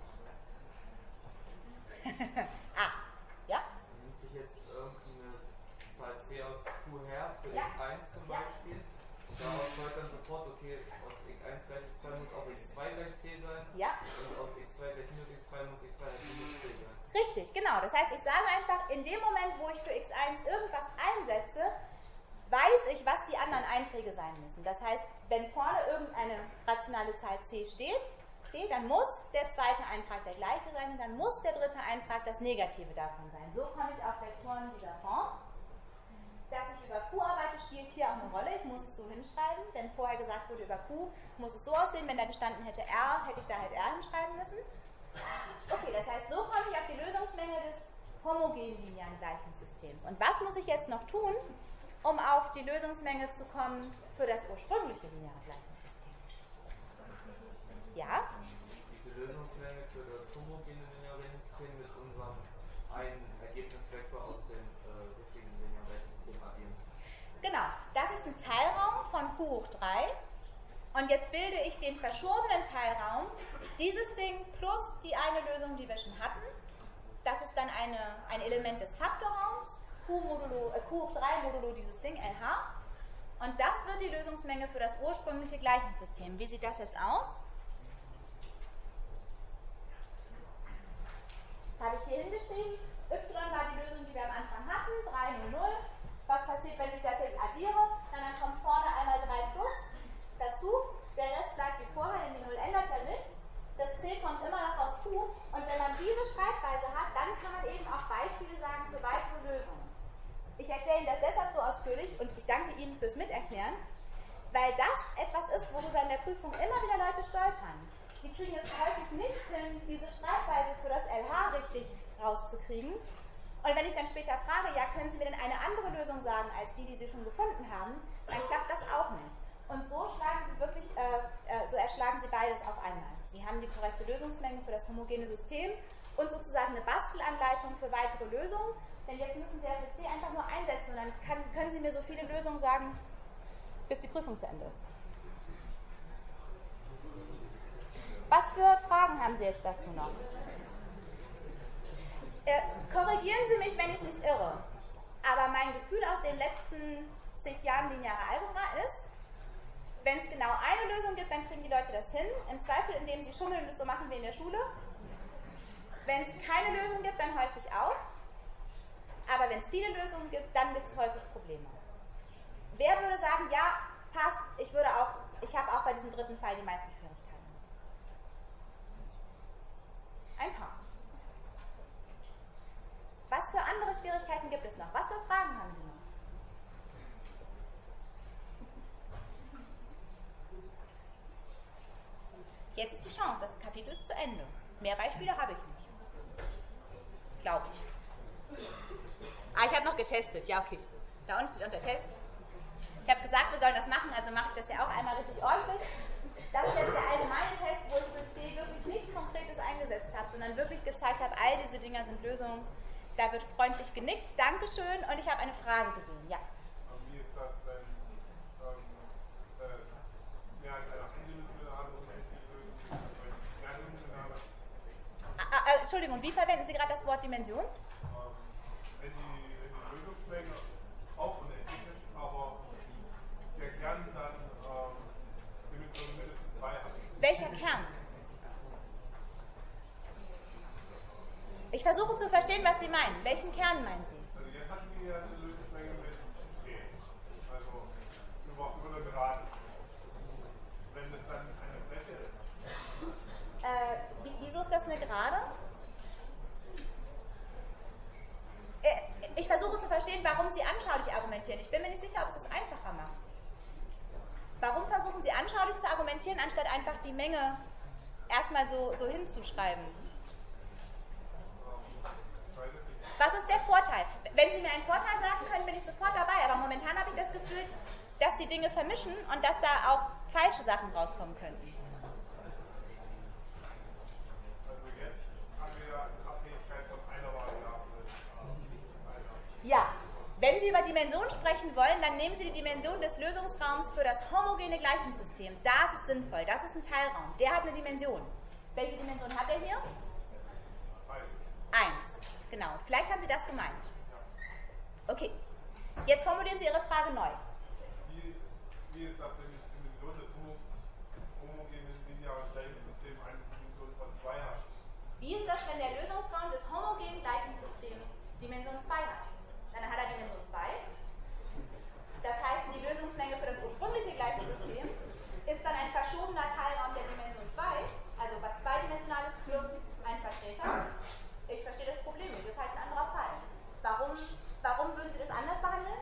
Speaker 2: ah, ja?
Speaker 6: Nimmt sich jetzt irgendeine Zahl c aus q her für
Speaker 2: Ja.
Speaker 6: x eins zum
Speaker 2: Ja.
Speaker 6: Beispiel. Daraus folgt dann sofort, okay, aus x eins gleich x zwei muss auch x zwei gleich c sein.
Speaker 2: Ja.
Speaker 6: Und aus x zwei gleich minus x drei muss x drei gleich minus c sein.
Speaker 2: Richtig, genau. Das heißt, ich sage einfach, in dem Moment, wo ich für x eins irgendwas einsetze, weiß ich, was die anderen Einträge sein müssen. Das heißt, wenn vorne irgendeine rationale Zahl c steht, c, dann muss der zweite Eintrag der gleiche sein und dann muss der dritte Eintrag das Negative davon sein. So komme ich auf Vektoren dieser Form. Dass ich über Q arbeite, spielt hier auch eine Rolle. Ich muss es so hinschreiben, denn vorher gesagt wurde, über Q muss es so aussehen. Wenn da gestanden hätte R, hätte ich da halt R hinschreiben müssen. Okay, das heißt, so komme ich auf die Lösungsmenge des homogenen linearen Gleichungssystems. Und was muss ich jetzt noch tun, um auf die Lösungsmenge zu kommen für das ursprüngliche lineare Gleichungssystem? Ja?
Speaker 6: Diese Lösungsmenge für das homogene lineare System mit unserem einen Ergebnisvektor aus dem äh, richtigen linearen Gleichungssystem addieren.
Speaker 2: Genau, das ist ein Teilraum von Q hoch drei. Und jetzt bilde ich den verschobenen Teilraum, dieses Ding plus die eine Lösung, die wir schon hatten. Das ist dann eine, ein Element des Faktorraums, Q, modulo, äh, Q hoch drei modulo dieses Ding L H. Und das wird die Lösungsmenge für das ursprüngliche Gleichungssystem. Wie sieht das jetzt aus? Das habe ich hier hingeschrieben. Y war die Lösung, die wir am Anfang hatten, drei, null, null. Was passiert, wenn ich das jetzt addiere? Dann kommt vorne einmal drei plus dazu. Der Rest bleibt wie vorher, denn die null ändert ja nichts. Das C kommt immer noch aus Q. Und wenn man diese Schreibweise hat, dann kann man eben auch Beispiele sagen für weitere Lösungen. Ich erkläre Ihnen das deshalb so ausführlich und ich danke Ihnen fürs Miterklären, weil das etwas ist, worüber in der Prüfung immer wieder Leute stolpern. Die kriegen es häufig nicht hin, diese Schreibweise für das L H richtig rauszukriegen. Und wenn ich dann später frage, ja, können Sie mir denn eine andere Lösung sagen, als die, die Sie schon gefunden haben, dann klappt das auch nicht. Und so schlagen Sie wirklich, äh, äh, so erschlagen Sie beides auf einmal. Sie haben die korrekte Lösungsmenge für das homogene System und sozusagen eine Bastelanleitung für weitere Lösungen. Denn jetzt müssen Sie ja für C einfach nur einsetzen und dann kann, können Sie mir so viele Lösungen sagen, bis die Prüfung zu Ende ist. Was für Fragen haben Sie jetzt dazu noch? Äh, korrigieren Sie mich, wenn ich mich irre. Aber mein Gefühl aus den letzten zig Jahren linearer Algebra ist, wenn es genau eine Lösung gibt, dann kriegen die Leute das hin. Im Zweifel, indem sie schummeln und es so machen wie in der Schule. Wenn es keine Lösung gibt, dann häufig auch. Aber wenn es viele Lösungen gibt, dann gibt es häufig Probleme. Wer würde sagen, ja, passt, ich würde auch, ich habe auch bei diesem dritten Fall die meisten Schwierigkeiten. Ein paar. Was für andere Schwierigkeiten gibt es noch? Was für Fragen haben Sie noch? Jetzt ist die Chance, das Kapitel ist zu Ende. Mehr Beispiele habe ich nicht. glaube ich. Ah, ich habe noch getestet, ja okay. Da unten steht unter Test. Ich habe gesagt, wir sollen das machen, also mache ich das ja auch einmal richtig ordentlich. Das ist jetzt der allgemeine Test, wo ich für C wirklich nichts Konkretes eingesetzt habe, sondern wirklich gezeigt habe, all diese Dinger sind Lösungen. Da wird freundlich genickt, Dankeschön, und ich habe eine Frage gesehen, ja.
Speaker 3: Und wie ist das, wenn ähm, äh, mehr als eine eindimensionale habe und eine mehrdimensionale?
Speaker 2: Ah, ah, Entschuldigung, wie verwenden Sie gerade das Wort Dimension?
Speaker 3: Ähm, wenn, die, wenn die Lösungsmenge auch unendlich ist, aber der Kern dann ähm, Dimension mindestens zwei hat.
Speaker 2: Welcher Kern? Ich versuche zu verstehen, was Sie meinen. Welchen Kern meinen Sie?
Speaker 3: Also jetzt hatten wir eine Lösungsmenge mit zehn. Also über, über eine Gerade. Wenn es dann eine Fläche ist.
Speaker 2: Äh, wieso ist das eine Gerade? Äh, ich versuche zu verstehen, warum Sie anschaulich argumentieren. Ich bin mir nicht sicher, ob es es einfacher macht. Warum versuchen Sie anschaulich zu argumentieren, anstatt einfach die Menge erstmal so, so hinzuschreiben? Was ist der Vorteil? Wenn Sie mir einen Vorteil sagen können, bin ich sofort dabei. Aber momentan habe ich das Gefühl, dass die Dinge vermischen und dass da auch falsche Sachen rauskommen könnten.
Speaker 3: Also jetzt haben wir ja eine Abhängigkeit von einer Variable.
Speaker 2: Ja, wenn Sie über Dimension sprechen wollen, dann nehmen Sie die Dimension des Lösungsraums für das homogene Gleichungssystem. Das ist sinnvoll. Das ist ein Teilraum. Der hat eine Dimension. Welche Dimension hat er hier? Eins. Genau, vielleicht haben Sie das gemeint. Okay, jetzt formulieren Sie Ihre Frage neu.
Speaker 3: Wie, wie ist das, wenn die Dimension des homogenen linearen Gleichungssystems eine Dimension von zwei hat?
Speaker 2: Wie ist das, wenn der Lösungsraum des homogenen Gleichungssystems Dimension zwei hat? Dann hat er Dimension zwei. Das heißt, die Lösungsmenge für das ursprüngliche Gleichungssystem ist dann ein verschobener Teilraum der Dimension zwei, also was zweidimensional ist plus ein Vertreter. Ich verstehe das Problem nicht, das ist halt ein anderer Fall. Warum, warum würden Sie das anders behandeln?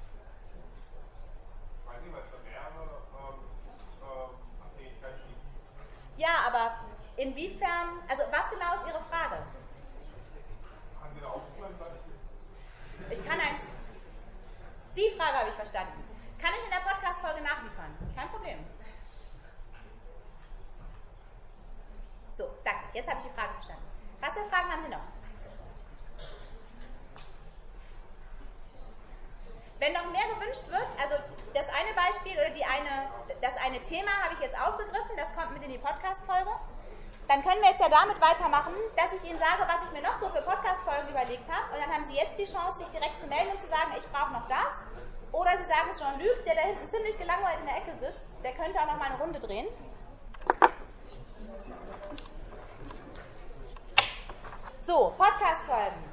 Speaker 3: Weiß nicht, was für mehrere ähm, ähm, Abhängigkeiten gibt.
Speaker 2: Ja, aber inwiefern, also was genau ist Ihre Frage?
Speaker 3: Haben Sie da auch ein Beispiel?
Speaker 2: Ich kann eins. Die Frage habe ich verstanden. Kann ich in der Podcast-Folge nachliefern? Kein Problem. So, danke. Jetzt habe ich die Frage verstanden. Was für Fragen haben Sie noch? Wenn noch mehr gewünscht wird, also das eine Beispiel oder die eine, das eine Thema habe ich jetzt aufgegriffen, das kommt mit in die Podcast-Folge, dann können wir jetzt ja damit weitermachen, dass ich Ihnen sage, was ich mir noch so für Podcast-Folgen überlegt habe, und dann haben Sie jetzt die Chance, sich direkt zu melden und zu sagen, ich brauche noch das, oder Sie sagen es Jean-Luc, der da hinten ziemlich gelangweilt in der Ecke sitzt, der könnte auch noch mal eine Runde drehen. So, Podcast-Folgen.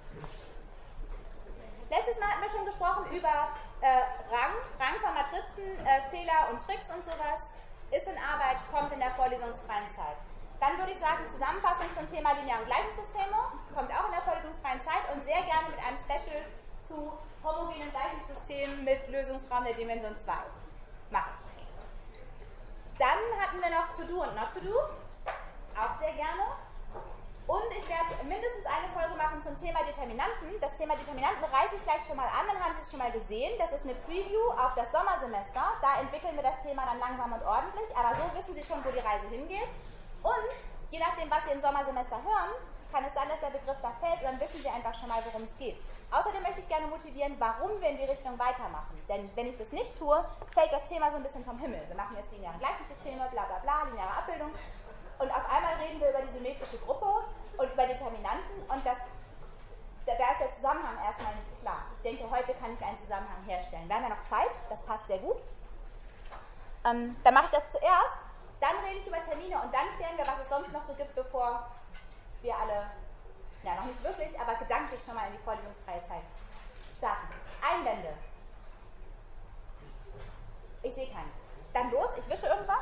Speaker 2: Letztes Mal hatten wir schon gesprochen über äh, Rang, Rang von Matrizen, äh, Fehler und Tricks und sowas. Ist in Arbeit, kommt in der vorlesungsfreien Zeit. Dann würde ich sagen, Zusammenfassung zum Thema lineare Gleichungssysteme, kommt auch in der vorlesungsfreien Zeit und sehr gerne mit einem Special zu homogenen Gleichungssystemen mit Lösungsraum der Dimension zwei. Machen. Dann hatten wir noch To-Do und Not-To-Do, auch sehr gerne. Und ich werde mindestens eine Folge machen zum Thema Determinanten. Das Thema Determinanten reiße ich gleich schon mal an, dann haben Sie es schon mal gesehen. Das ist eine Preview auf das Sommersemester. Da entwickeln wir das Thema dann langsam und ordentlich, aber so wissen Sie schon, wo die Reise hingeht. Und je nachdem, was Sie im Sommersemester hören, kann es sein, dass der Begriff da fällt, und dann wissen Sie einfach schon mal, worum es geht. Außerdem möchte ich gerne motivieren, warum wir in die Richtung weitermachen. Denn wenn ich das nicht tue, fällt das Thema so ein bisschen vom Himmel. Wir machen jetzt lineare Gleichungssysteme, bla bla bla, lineare Abbildung. Und auf einmal reden wir über die symmetrische Gruppe und über Determinanten, und das, da, da ist der Zusammenhang erstmal nicht klar. Ich denke, heute kann ich einen Zusammenhang herstellen. Wir haben ja noch Zeit, das passt sehr gut. Ähm, dann mache ich das zuerst, dann rede ich über Termine und dann klären wir, was es sonst noch so gibt, bevor wir alle, ja noch nicht wirklich, aber gedanklich schon mal in die vorlesungsfreie Zeit starten. Einwände. Ich sehe keinen. Dann los, ich wische irgendwas.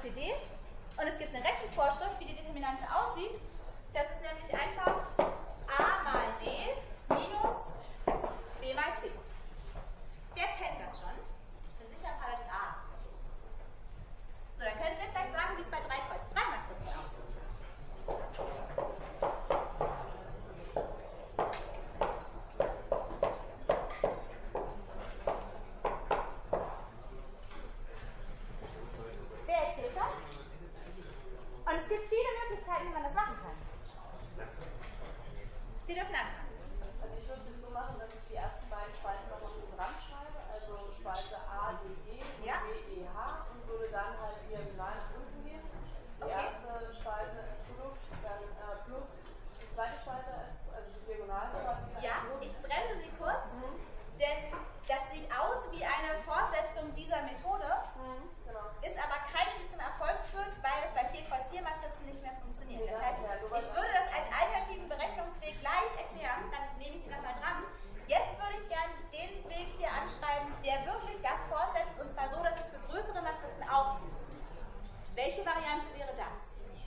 Speaker 2: C D. Und es gibt eine Rechenvorschrift, wie die Determinante aussieht. Das ist nämlich einfach a mal d minus b mal c. Wer kennt das schon? Ich bin sicher, ein paar Leute A. So, dann können Sie mir vielleicht sagen, wie es bei drei Kreuz drei Matrizen aussieht. Wer erzählt das? Und es gibt viele Möglichkeiten, wie man das machen kann. Sie dürfen anfangen.
Speaker 7: Also ich würde es jetzt so machen, dass ich die ersten beiden Spalten nochmal mit dran schreibe, also Spalte A, D, G und
Speaker 2: Ja.
Speaker 7: B, E, H und würde dann halt diagonal nach unten gehen. Die
Speaker 2: Okay.
Speaker 7: erste Spalte als Produkt, dann äh, plus die zweite Spalte als, also die diagonal quasi. als
Speaker 2: Ja,
Speaker 7: Produkt.
Speaker 2: ich bremse Sie kurz, denn das sieht aus wie eine Fortsetzung dieser Methode,
Speaker 7: Mhm, genau.
Speaker 2: ist aber keine, die zum Erfolg führt, weil es bei vier Kreuz vier Matrizen nicht mehr funktioniert. Das heißt, ich würde das als alternativen Berechnungsweg gleich erklären, dann nehme ich Sie nochmal dran. Jetzt würde ich gerne den Weg hier anschreiben, der wirklich das fortsetzt, und zwar so, dass es für größere Matrizen auch funktioniert. Welche Variante wäre das?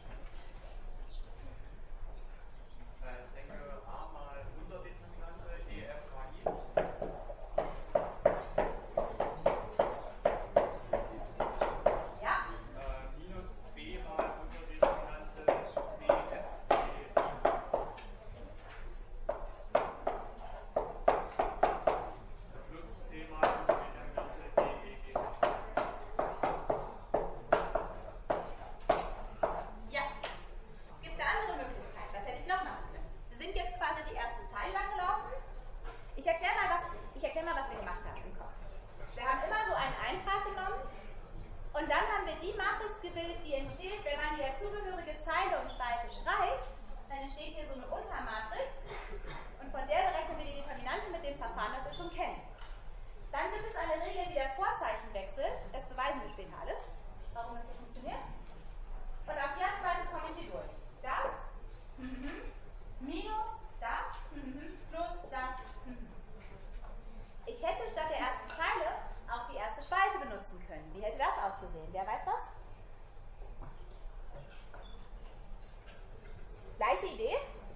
Speaker 6: Äh, Ich denke A mal Unterdeterminante E F H I.
Speaker 2: Ja,
Speaker 6: Äh, minus B mal Unterdeterminante D F G I. Plus C mal Unterdeterminante D E G H.
Speaker 2: ja. Es gibt eine andere Möglichkeit. Was hätte ich noch machen können? Sie sind jetzt quasi die erste Zeile lang gelaufen. Ich erkläre mal, was, ich erklär mal, was wir gemacht haben im Kopf. Wir haben immer so einen Eintrag genommen und dann haben wir die Matrix gebildet, die entsteht, wenn man die dazugehörige Zeile und Spalte streicht. Dann entsteht hier so eine Untermatrix und von der berechnen wir die Determinante mit dem Verfahren, das wir schon kennen. Dann gibt es eine Regel, wie das Vorzeichen wechselt. Das beweisen wir später alles, warum das so funktioniert. Und auf die Art und Weise komme ich hier durch. Das mhm, minus das mhm, plus das. Mhm. Ich hätte statt der ersten Zeile auch die erste Spalte benutzen können. Wie hätte das ausgesehen? Wer weiß das? Gleiche Idee?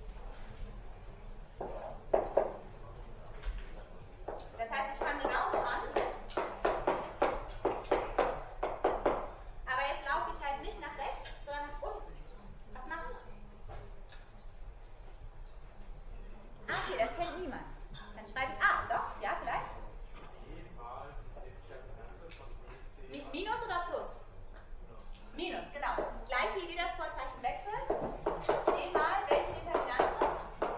Speaker 2: Das heißt, ich fange genauso an. Aber jetzt laufe ich halt nicht nach rechts, sondern nach unten. Was mache ich? Ah, okay, das kennt niemand. Dann schreibe ich A, doch? Ja, vielleicht? Mi- Minus oder plus? Minus, genau. Gleiche Idee, das Vorzeichen wechselt. D mal welche Determinante?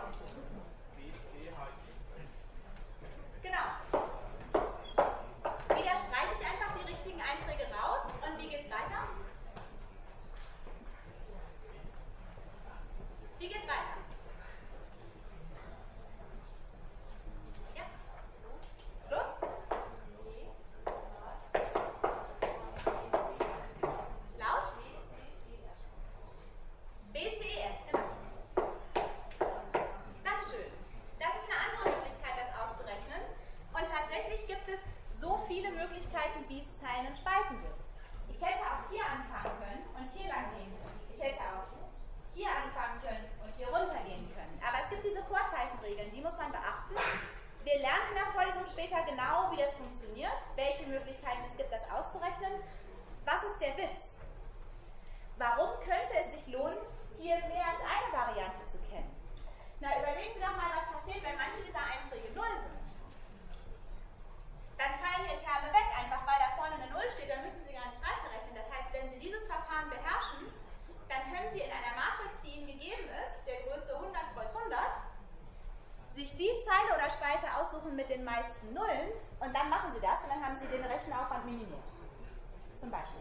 Speaker 2: Genau. Wieder streiche ich einfach die richtigen Einträge raus. Und wie geht's weiter? Wie geht's weiter? Ja. Plus? Laut? B, C, E, F, genau. Dankeschön. Das ist eine andere Möglichkeit, das auszurechnen. Und tatsächlich gibt es so viele Möglichkeiten, wie es Zeilen und Spalten gibt. Ich hätte auch hier anfangen können und hier lang gehen können. Ich hätte auch hier anfangen können und hier runter gehen können. Aber es gibt diese Vorzeichenregeln, die muss man beachten. Wir lernen in der Vorlesung später genau, wie das funktioniert, welche Möglichkeiten es gibt, das auszurechnen. Was ist der Witz? Warum könnte es sich lohnen, hier mehr als eine Variante zu kennen? Na, überlegen Sie doch mal, was passiert, wenn manche dieser Einträge null sind. Dann fallen hier Terme weg, einfach weil da vorne eine null steht, dann müssen Sie gar nicht weiterrechnen. Das heißt, wenn Sie dieses Verfahren beherrschen, dann können Sie in einer Matrix, die Ihnen gegeben ist, der Größe hundert kreuz hundert, sich die Zeile oder Spalte aussuchen mit den meisten Nullen und dann machen Sie das und dann haben Sie den Rechenaufwand minimiert. Zum Beispiel.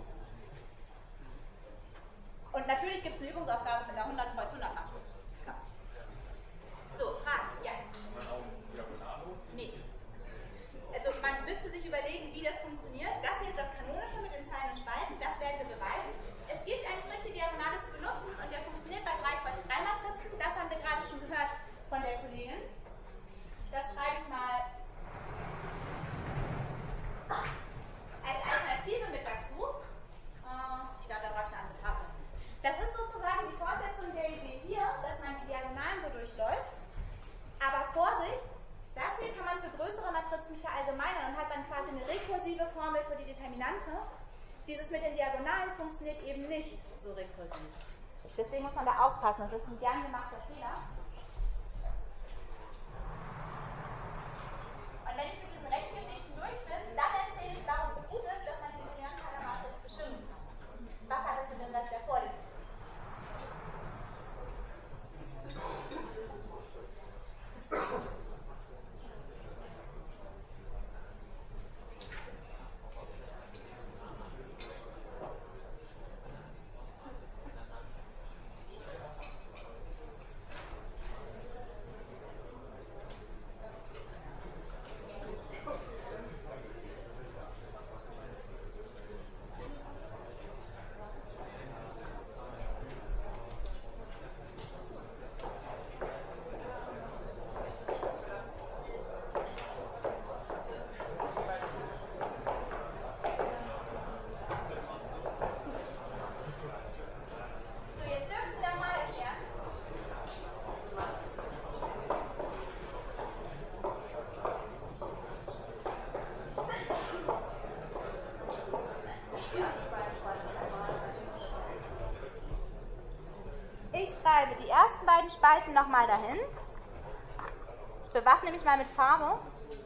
Speaker 2: Und natürlich gibt es eine Übungsaufgabe mit einer hundert kreuz hundert Matrix. Genau. So, Fragen? Ja. Nee. Also man müsste sich überlegen, wie das funktioniert. Das hier ist das Kanonische mit den Zeilen und Spalten, das werden wir beweisen. Es gibt einen Trick, die Diagonale zu benutzen und der funktioniert bei drei kreuz drei Matrizen. Das haben wir gerade schon gehört von der Kollegin. Das schreibe ich mal als Alternative mit dazu. Ich glaube, da brauche Matrizen verallgemeinern und hat dann quasi eine rekursive Formel für die Determinante. Dieses mit den Diagonalen funktioniert eben nicht so rekursiv. Deswegen muss man da aufpassen, das ist ein gern gemachter Fehler. Und wenn ich mit diesen Rechengeschichten durch bin, dann erzähle ich, warum es gut ist, dass man die Determinante einer Matrix bestimmen kann. Was hat es mit dem Rest der Vorlesung? Die ersten beiden Spalten nochmal dahin. Ich bewaffne mich mal mit Farbe.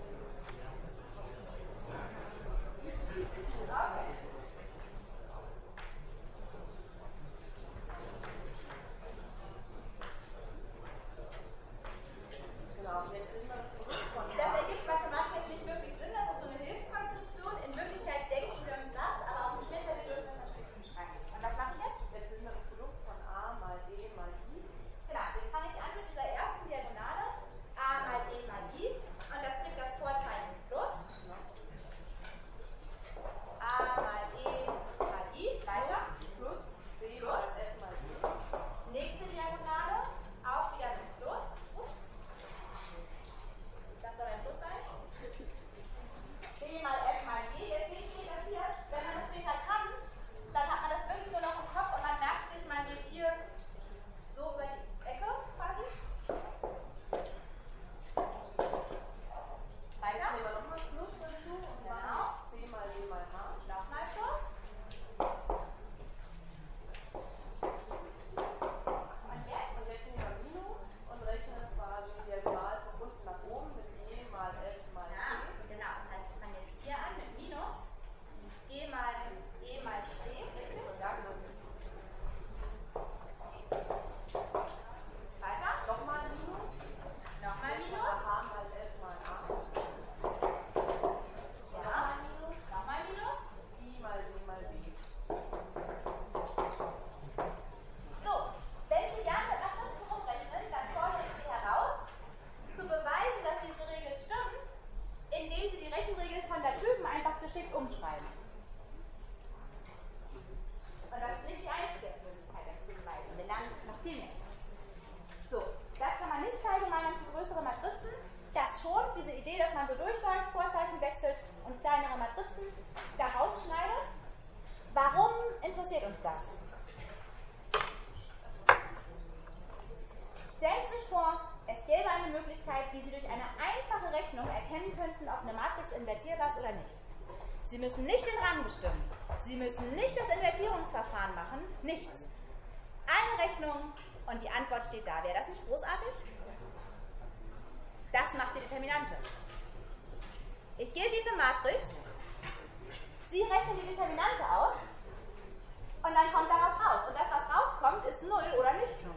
Speaker 2: Das ergibt mathematisch jetzt nicht wirklich Sinn, das ist so eine Hilfskonstruktion. In Wirklichkeit denken wir uns das, aber auf dem Schnittzettel dürfen wir es natürlich schreiben. Und was mache ich jetzt?
Speaker 7: Jetzt bilden wir das Produkt von A mal D mal I.
Speaker 2: Genau, jetzt fange ich an mit dieser ersten Diagonale. A mal D mal I. Und das kriegt das Vorzeichen plus. A mal E mal I. Weiter.
Speaker 7: Plus B
Speaker 2: Plus.
Speaker 7: mal F mal I.
Speaker 2: Nächste Diagonale. Auch wieder mit Plus. Ups. Das soll ein Plus sein. B mal F mal G. Jetzt seht ihr das hier. Wenn man das später kann, dann hat man das wirklich nur noch im Kopf und man merkt sich, man geht hier so über die Ecke quasi. Weiter.
Speaker 7: Jetzt nehmen wir nochmal Plus dazu und
Speaker 2: Genau.
Speaker 7: machen jetzt C mal D mal H.
Speaker 2: Nochmal Plus. Und jetzt?
Speaker 7: Und jetzt nehmen wir Minus und rechnen quasi diagonal von unten nach oben mit G mal F mal
Speaker 2: Ja,
Speaker 7: C.
Speaker 2: genau. Das heißt, ich fange jetzt hier an mit Minus. G mal E mal C. Richtig?
Speaker 7: Ja, genau.
Speaker 2: Weiter.
Speaker 7: Nochmal Minus.
Speaker 2: Nochmal
Speaker 7: H
Speaker 2: Minus.
Speaker 7: mal F mal A.
Speaker 2: Ja. Nochmal Minus.
Speaker 7: I mal D mal B.
Speaker 2: So, wenn Sie gerne mit Matrizen rumrechnen, dann fordere ich Sie heraus, zu beweisen, dass diese Regel stimmt, indem Sie die Rechenregel von der Typen einfach geschickt umschreiben. Und das ist nicht die einzige Möglichkeit, das zu beweisen. Wir lernen noch viel mehr. So, das kann man nicht verallgemeinern für größere Matrizen. Das schon, diese Idee, dass man so durchläuft, Vorzeichen wechselt und kleinere Matrizen da rausschneidet. Warum interessiert uns das? Stellen Sie sich vor, es gäbe eine Möglichkeit, wie Sie durch eine einfache Rechnung erkennen könnten, ob eine Matrix invertierbar ist oder nicht. Sie müssen nicht den Rang bestimmen. Sie müssen nicht das Invertierungsverfahren machen. Nichts. Eine Rechnung und die Antwort steht da. Wäre das nicht großartig? Das macht die Determinante. Ich gebe Ihnen eine Matrix. Sie rechnen die Determinante aus und dann kommt da was raus. Und das, was rauskommt, ist null oder nicht null.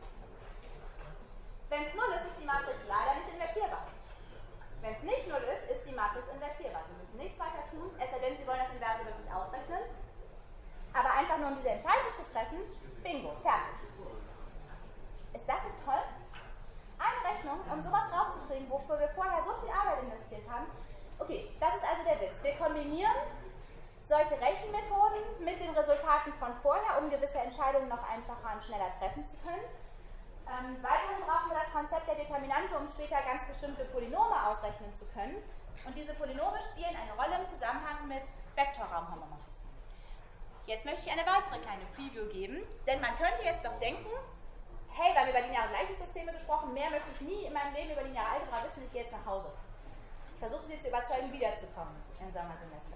Speaker 2: Wenn es null ist, ist die Matrix leider nicht invertierbar. Wenn es nicht null ist, ist die Matrix invertierbar. Sie müssen nichts weiter tun, es sei denn, Sie wollen das Inverse wirklich ausrechnen. Aber einfach nur um diese Entscheidung zu treffen, bingo, fertig. Ist das nicht toll? Eine Rechnung, um sowas rauszukriegen, wofür wir vorher so viel Arbeit investiert haben. Okay, das ist also der Witz. Wir kombinieren solche Rechenmethoden mit den Resultaten von vorher, um gewisse Entscheidungen noch einfacher und schneller treffen zu können. Ähm, weiterhin brauchen wir das Konzept der Determinante, um später ganz bestimmte Polynome ausrechnen zu können. Und diese Polynome spielen eine Rolle im Zusammenhang mit Vektorraumhomomorphismen. Jetzt möchte ich eine weitere kleine Preview geben, denn man könnte jetzt doch denken, hey, wir haben über lineare Gleichungssysteme gesprochen, mehr möchte ich nie in meinem Leben über lineare Algebra wissen, ich gehe jetzt nach Hause. Ich versuche Sie sie zu überzeugen, wiederzukommen im Sommersemester.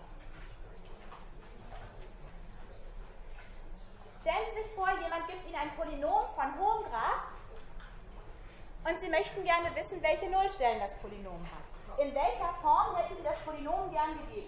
Speaker 2: Stellen Sie sich vor, jemand gibt Ihnen ein Polynom von hohem Grad und Sie möchten gerne wissen, welche Nullstellen das Polynom hat. In welcher Form hätten Sie das Polynom gern gegeben?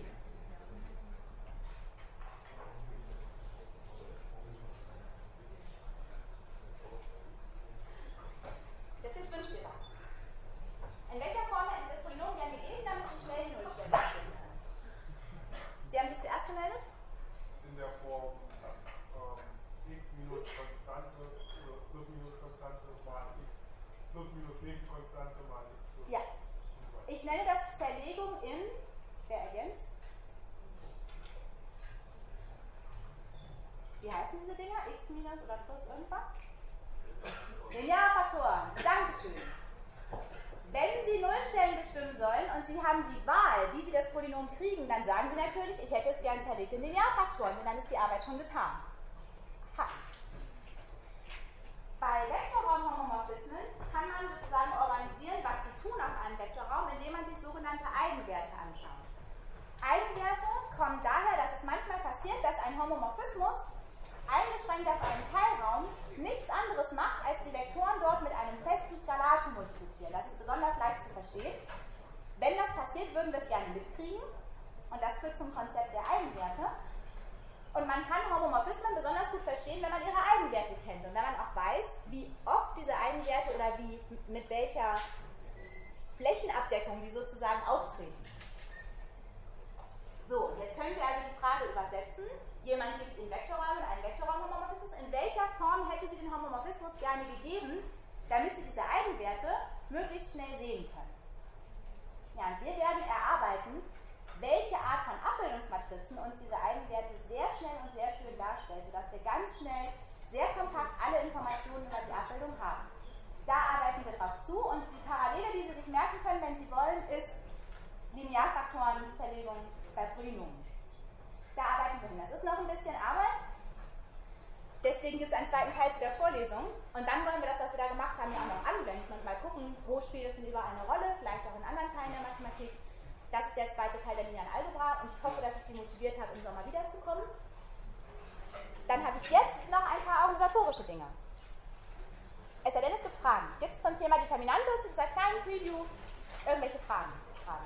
Speaker 2: Das jetzt wünscht ihr was. In welcher Form hätten Sie das Polynom gern gegeben, damit Sie schnell die Nullstelle bestimmen können? Sie haben sich zuerst gemeldet?
Speaker 3: In der Form ähm, x minus Konstante oder plus minus Konstante mal x plus minus nächste Konstante mal x plus.
Speaker 2: Ja. Ich nenne das Zerlegung in, wer ergänzt? Wie heißen diese Dinger? X minus oder plus irgendwas? Linearfaktoren. Dankeschön. Wenn Sie Nullstellen bestimmen sollen und Sie haben die Wahl, wie Sie das Polynom kriegen, dann sagen Sie natürlich, ich hätte es gern zerlegt in Linearfaktoren, denn dann ist die Arbeit schon getan. Ha. Bei Vektorraumhomomorphismen kann man sozusagen organisieren, was sie tun auf einem Vektorraum, indem man sich sogenannte Eigenwerte anschaut. Eigenwerte kommen daher, dass es manchmal passiert, dass ein Homomorphismus eingeschränkt auf einen Teilraum nichts anderes macht, als die Vektoren dort mit einem festen Skalar zu multiplizieren. Das ist besonders leicht zu verstehen. Wenn das passiert, würden wir es gerne mitkriegen. Und das führt zum Konzept der Eigenwerte. Und man kann Homomorphismen besonders gut verstehen, wenn man ihre Eigenwerte kennt. Und wenn man auch weiß, wie oft diese Eigenwerte oder wie, mit welcher Flächenabdeckung die sozusagen auftreten. So, jetzt können Sie also die Frage übersetzen. Jemand gibt Ihnen Vektorräume und einen Vektorraum-Homomorphismus. In welcher Form hätten Sie den Homomorphismus gerne gegeben, damit Sie diese Eigenwerte möglichst schnell sehen können? Ja, und wir werden erarbeiten, welche Art von Abbildungsmatrizen uns diese Eigenwerte sehr schnell und sehr schön darstellt, sodass wir ganz schnell, sehr kompakt alle Informationen über die Abbildung haben. Da arbeiten wir drauf zu und die Parallele, die Sie sich merken können, wenn Sie wollen, ist Linearfaktorenzerlegung bei Polynomen. Da arbeiten wir hin. Das ist noch ein bisschen Arbeit. Deswegen gibt es einen zweiten Teil zu der Vorlesung. Und dann wollen wir das, was wir da gemacht haben, ja auch noch anwenden und mal gucken, wo spielt es denn überall eine Rolle, vielleicht auch in anderen Teilen der Mathematik. Das ist der zweite Teil der linearen Algebra und ich hoffe, dass ich Sie motiviert habe, im Sommer wiederzukommen. Dann habe ich jetzt noch ein paar organisatorische Dinge. Es sei denn, es gibt Fragen. Gibt es zum Thema Determinante zu dieser kleinen Preview irgendwelche Fragen? Fragen?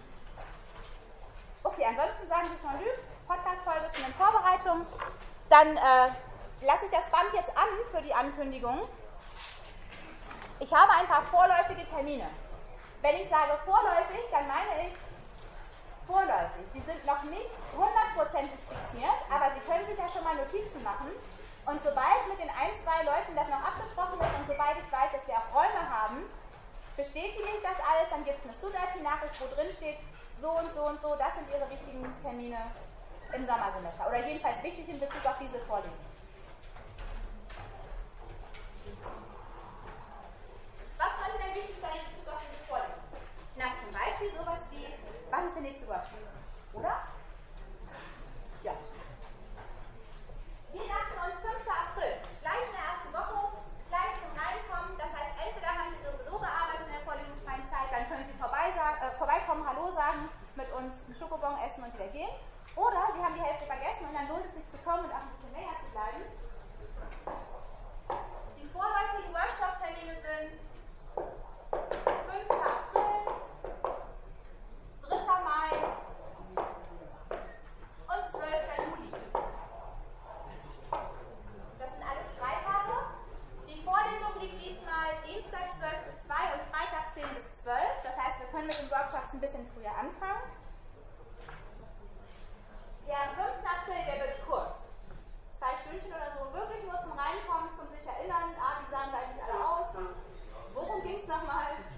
Speaker 2: Okay, ansonsten sagen Sie schon, Podcast-Folge ist schon in Vorbereitung. Dann äh, lasse ich das Band jetzt an für die Ankündigung. Ich habe ein paar vorläufige Termine. Wenn ich sage vorläufig, dann meine ich vorläufig. Die sind noch nicht hundertprozentig fixiert, aber Sie können sich ja schon mal Notizen machen. Und sobald mit den ein, zwei Leuten das noch abgesprochen ist und sobald ich weiß, dass wir auch Räume haben, bestätige ich das alles, dann gibt es eine Stud-I P-Nachricht, wo drin steht, so und so und so, das sind Ihre wichtigen Termine im Sommersemester. Oder jedenfalls wichtig in Bezug auf diese Vorlesung. Was könnte denn wichtig sein in Bezug auf diese Vorlesung? Na, zum Beispiel sowas wie, wann ist der nächste Workshop? Oder? Ja. Wir lassen uns fünften April, gleich in der ersten Woche, gleich zum Reinkommen. Das heißt, entweder haben Sie sowieso gearbeitet in der vorlesungsfreien Zeit, dann können Sie vorbei sagen, äh, vorbeikommen, Hallo sagen, mit uns einen Schokobon essen und wieder gehen. Oder Sie haben die Hälfte vergessen und dann lohnt es sich zu kommen und auch ein bisschen länger zu bleiben. Die vorläufigen Workshop-Termine sind fünften April, dritter Mai und zwölften Juli. Das sind alles Freitage. Die Vorlesung liegt diesmal Dienstag zwölf bis zwei und Freitag zehn bis zwölf. Das heißt, wir können mit den Workshops ein bisschen früher anfangen. Der fünften April, der wird kurz. Zwei Stündchen oder so, wirklich nur zum Reinkommen, zum sich erinnern, ah, wie sahen wir eigentlich alle aus? Worum ging es nochmal?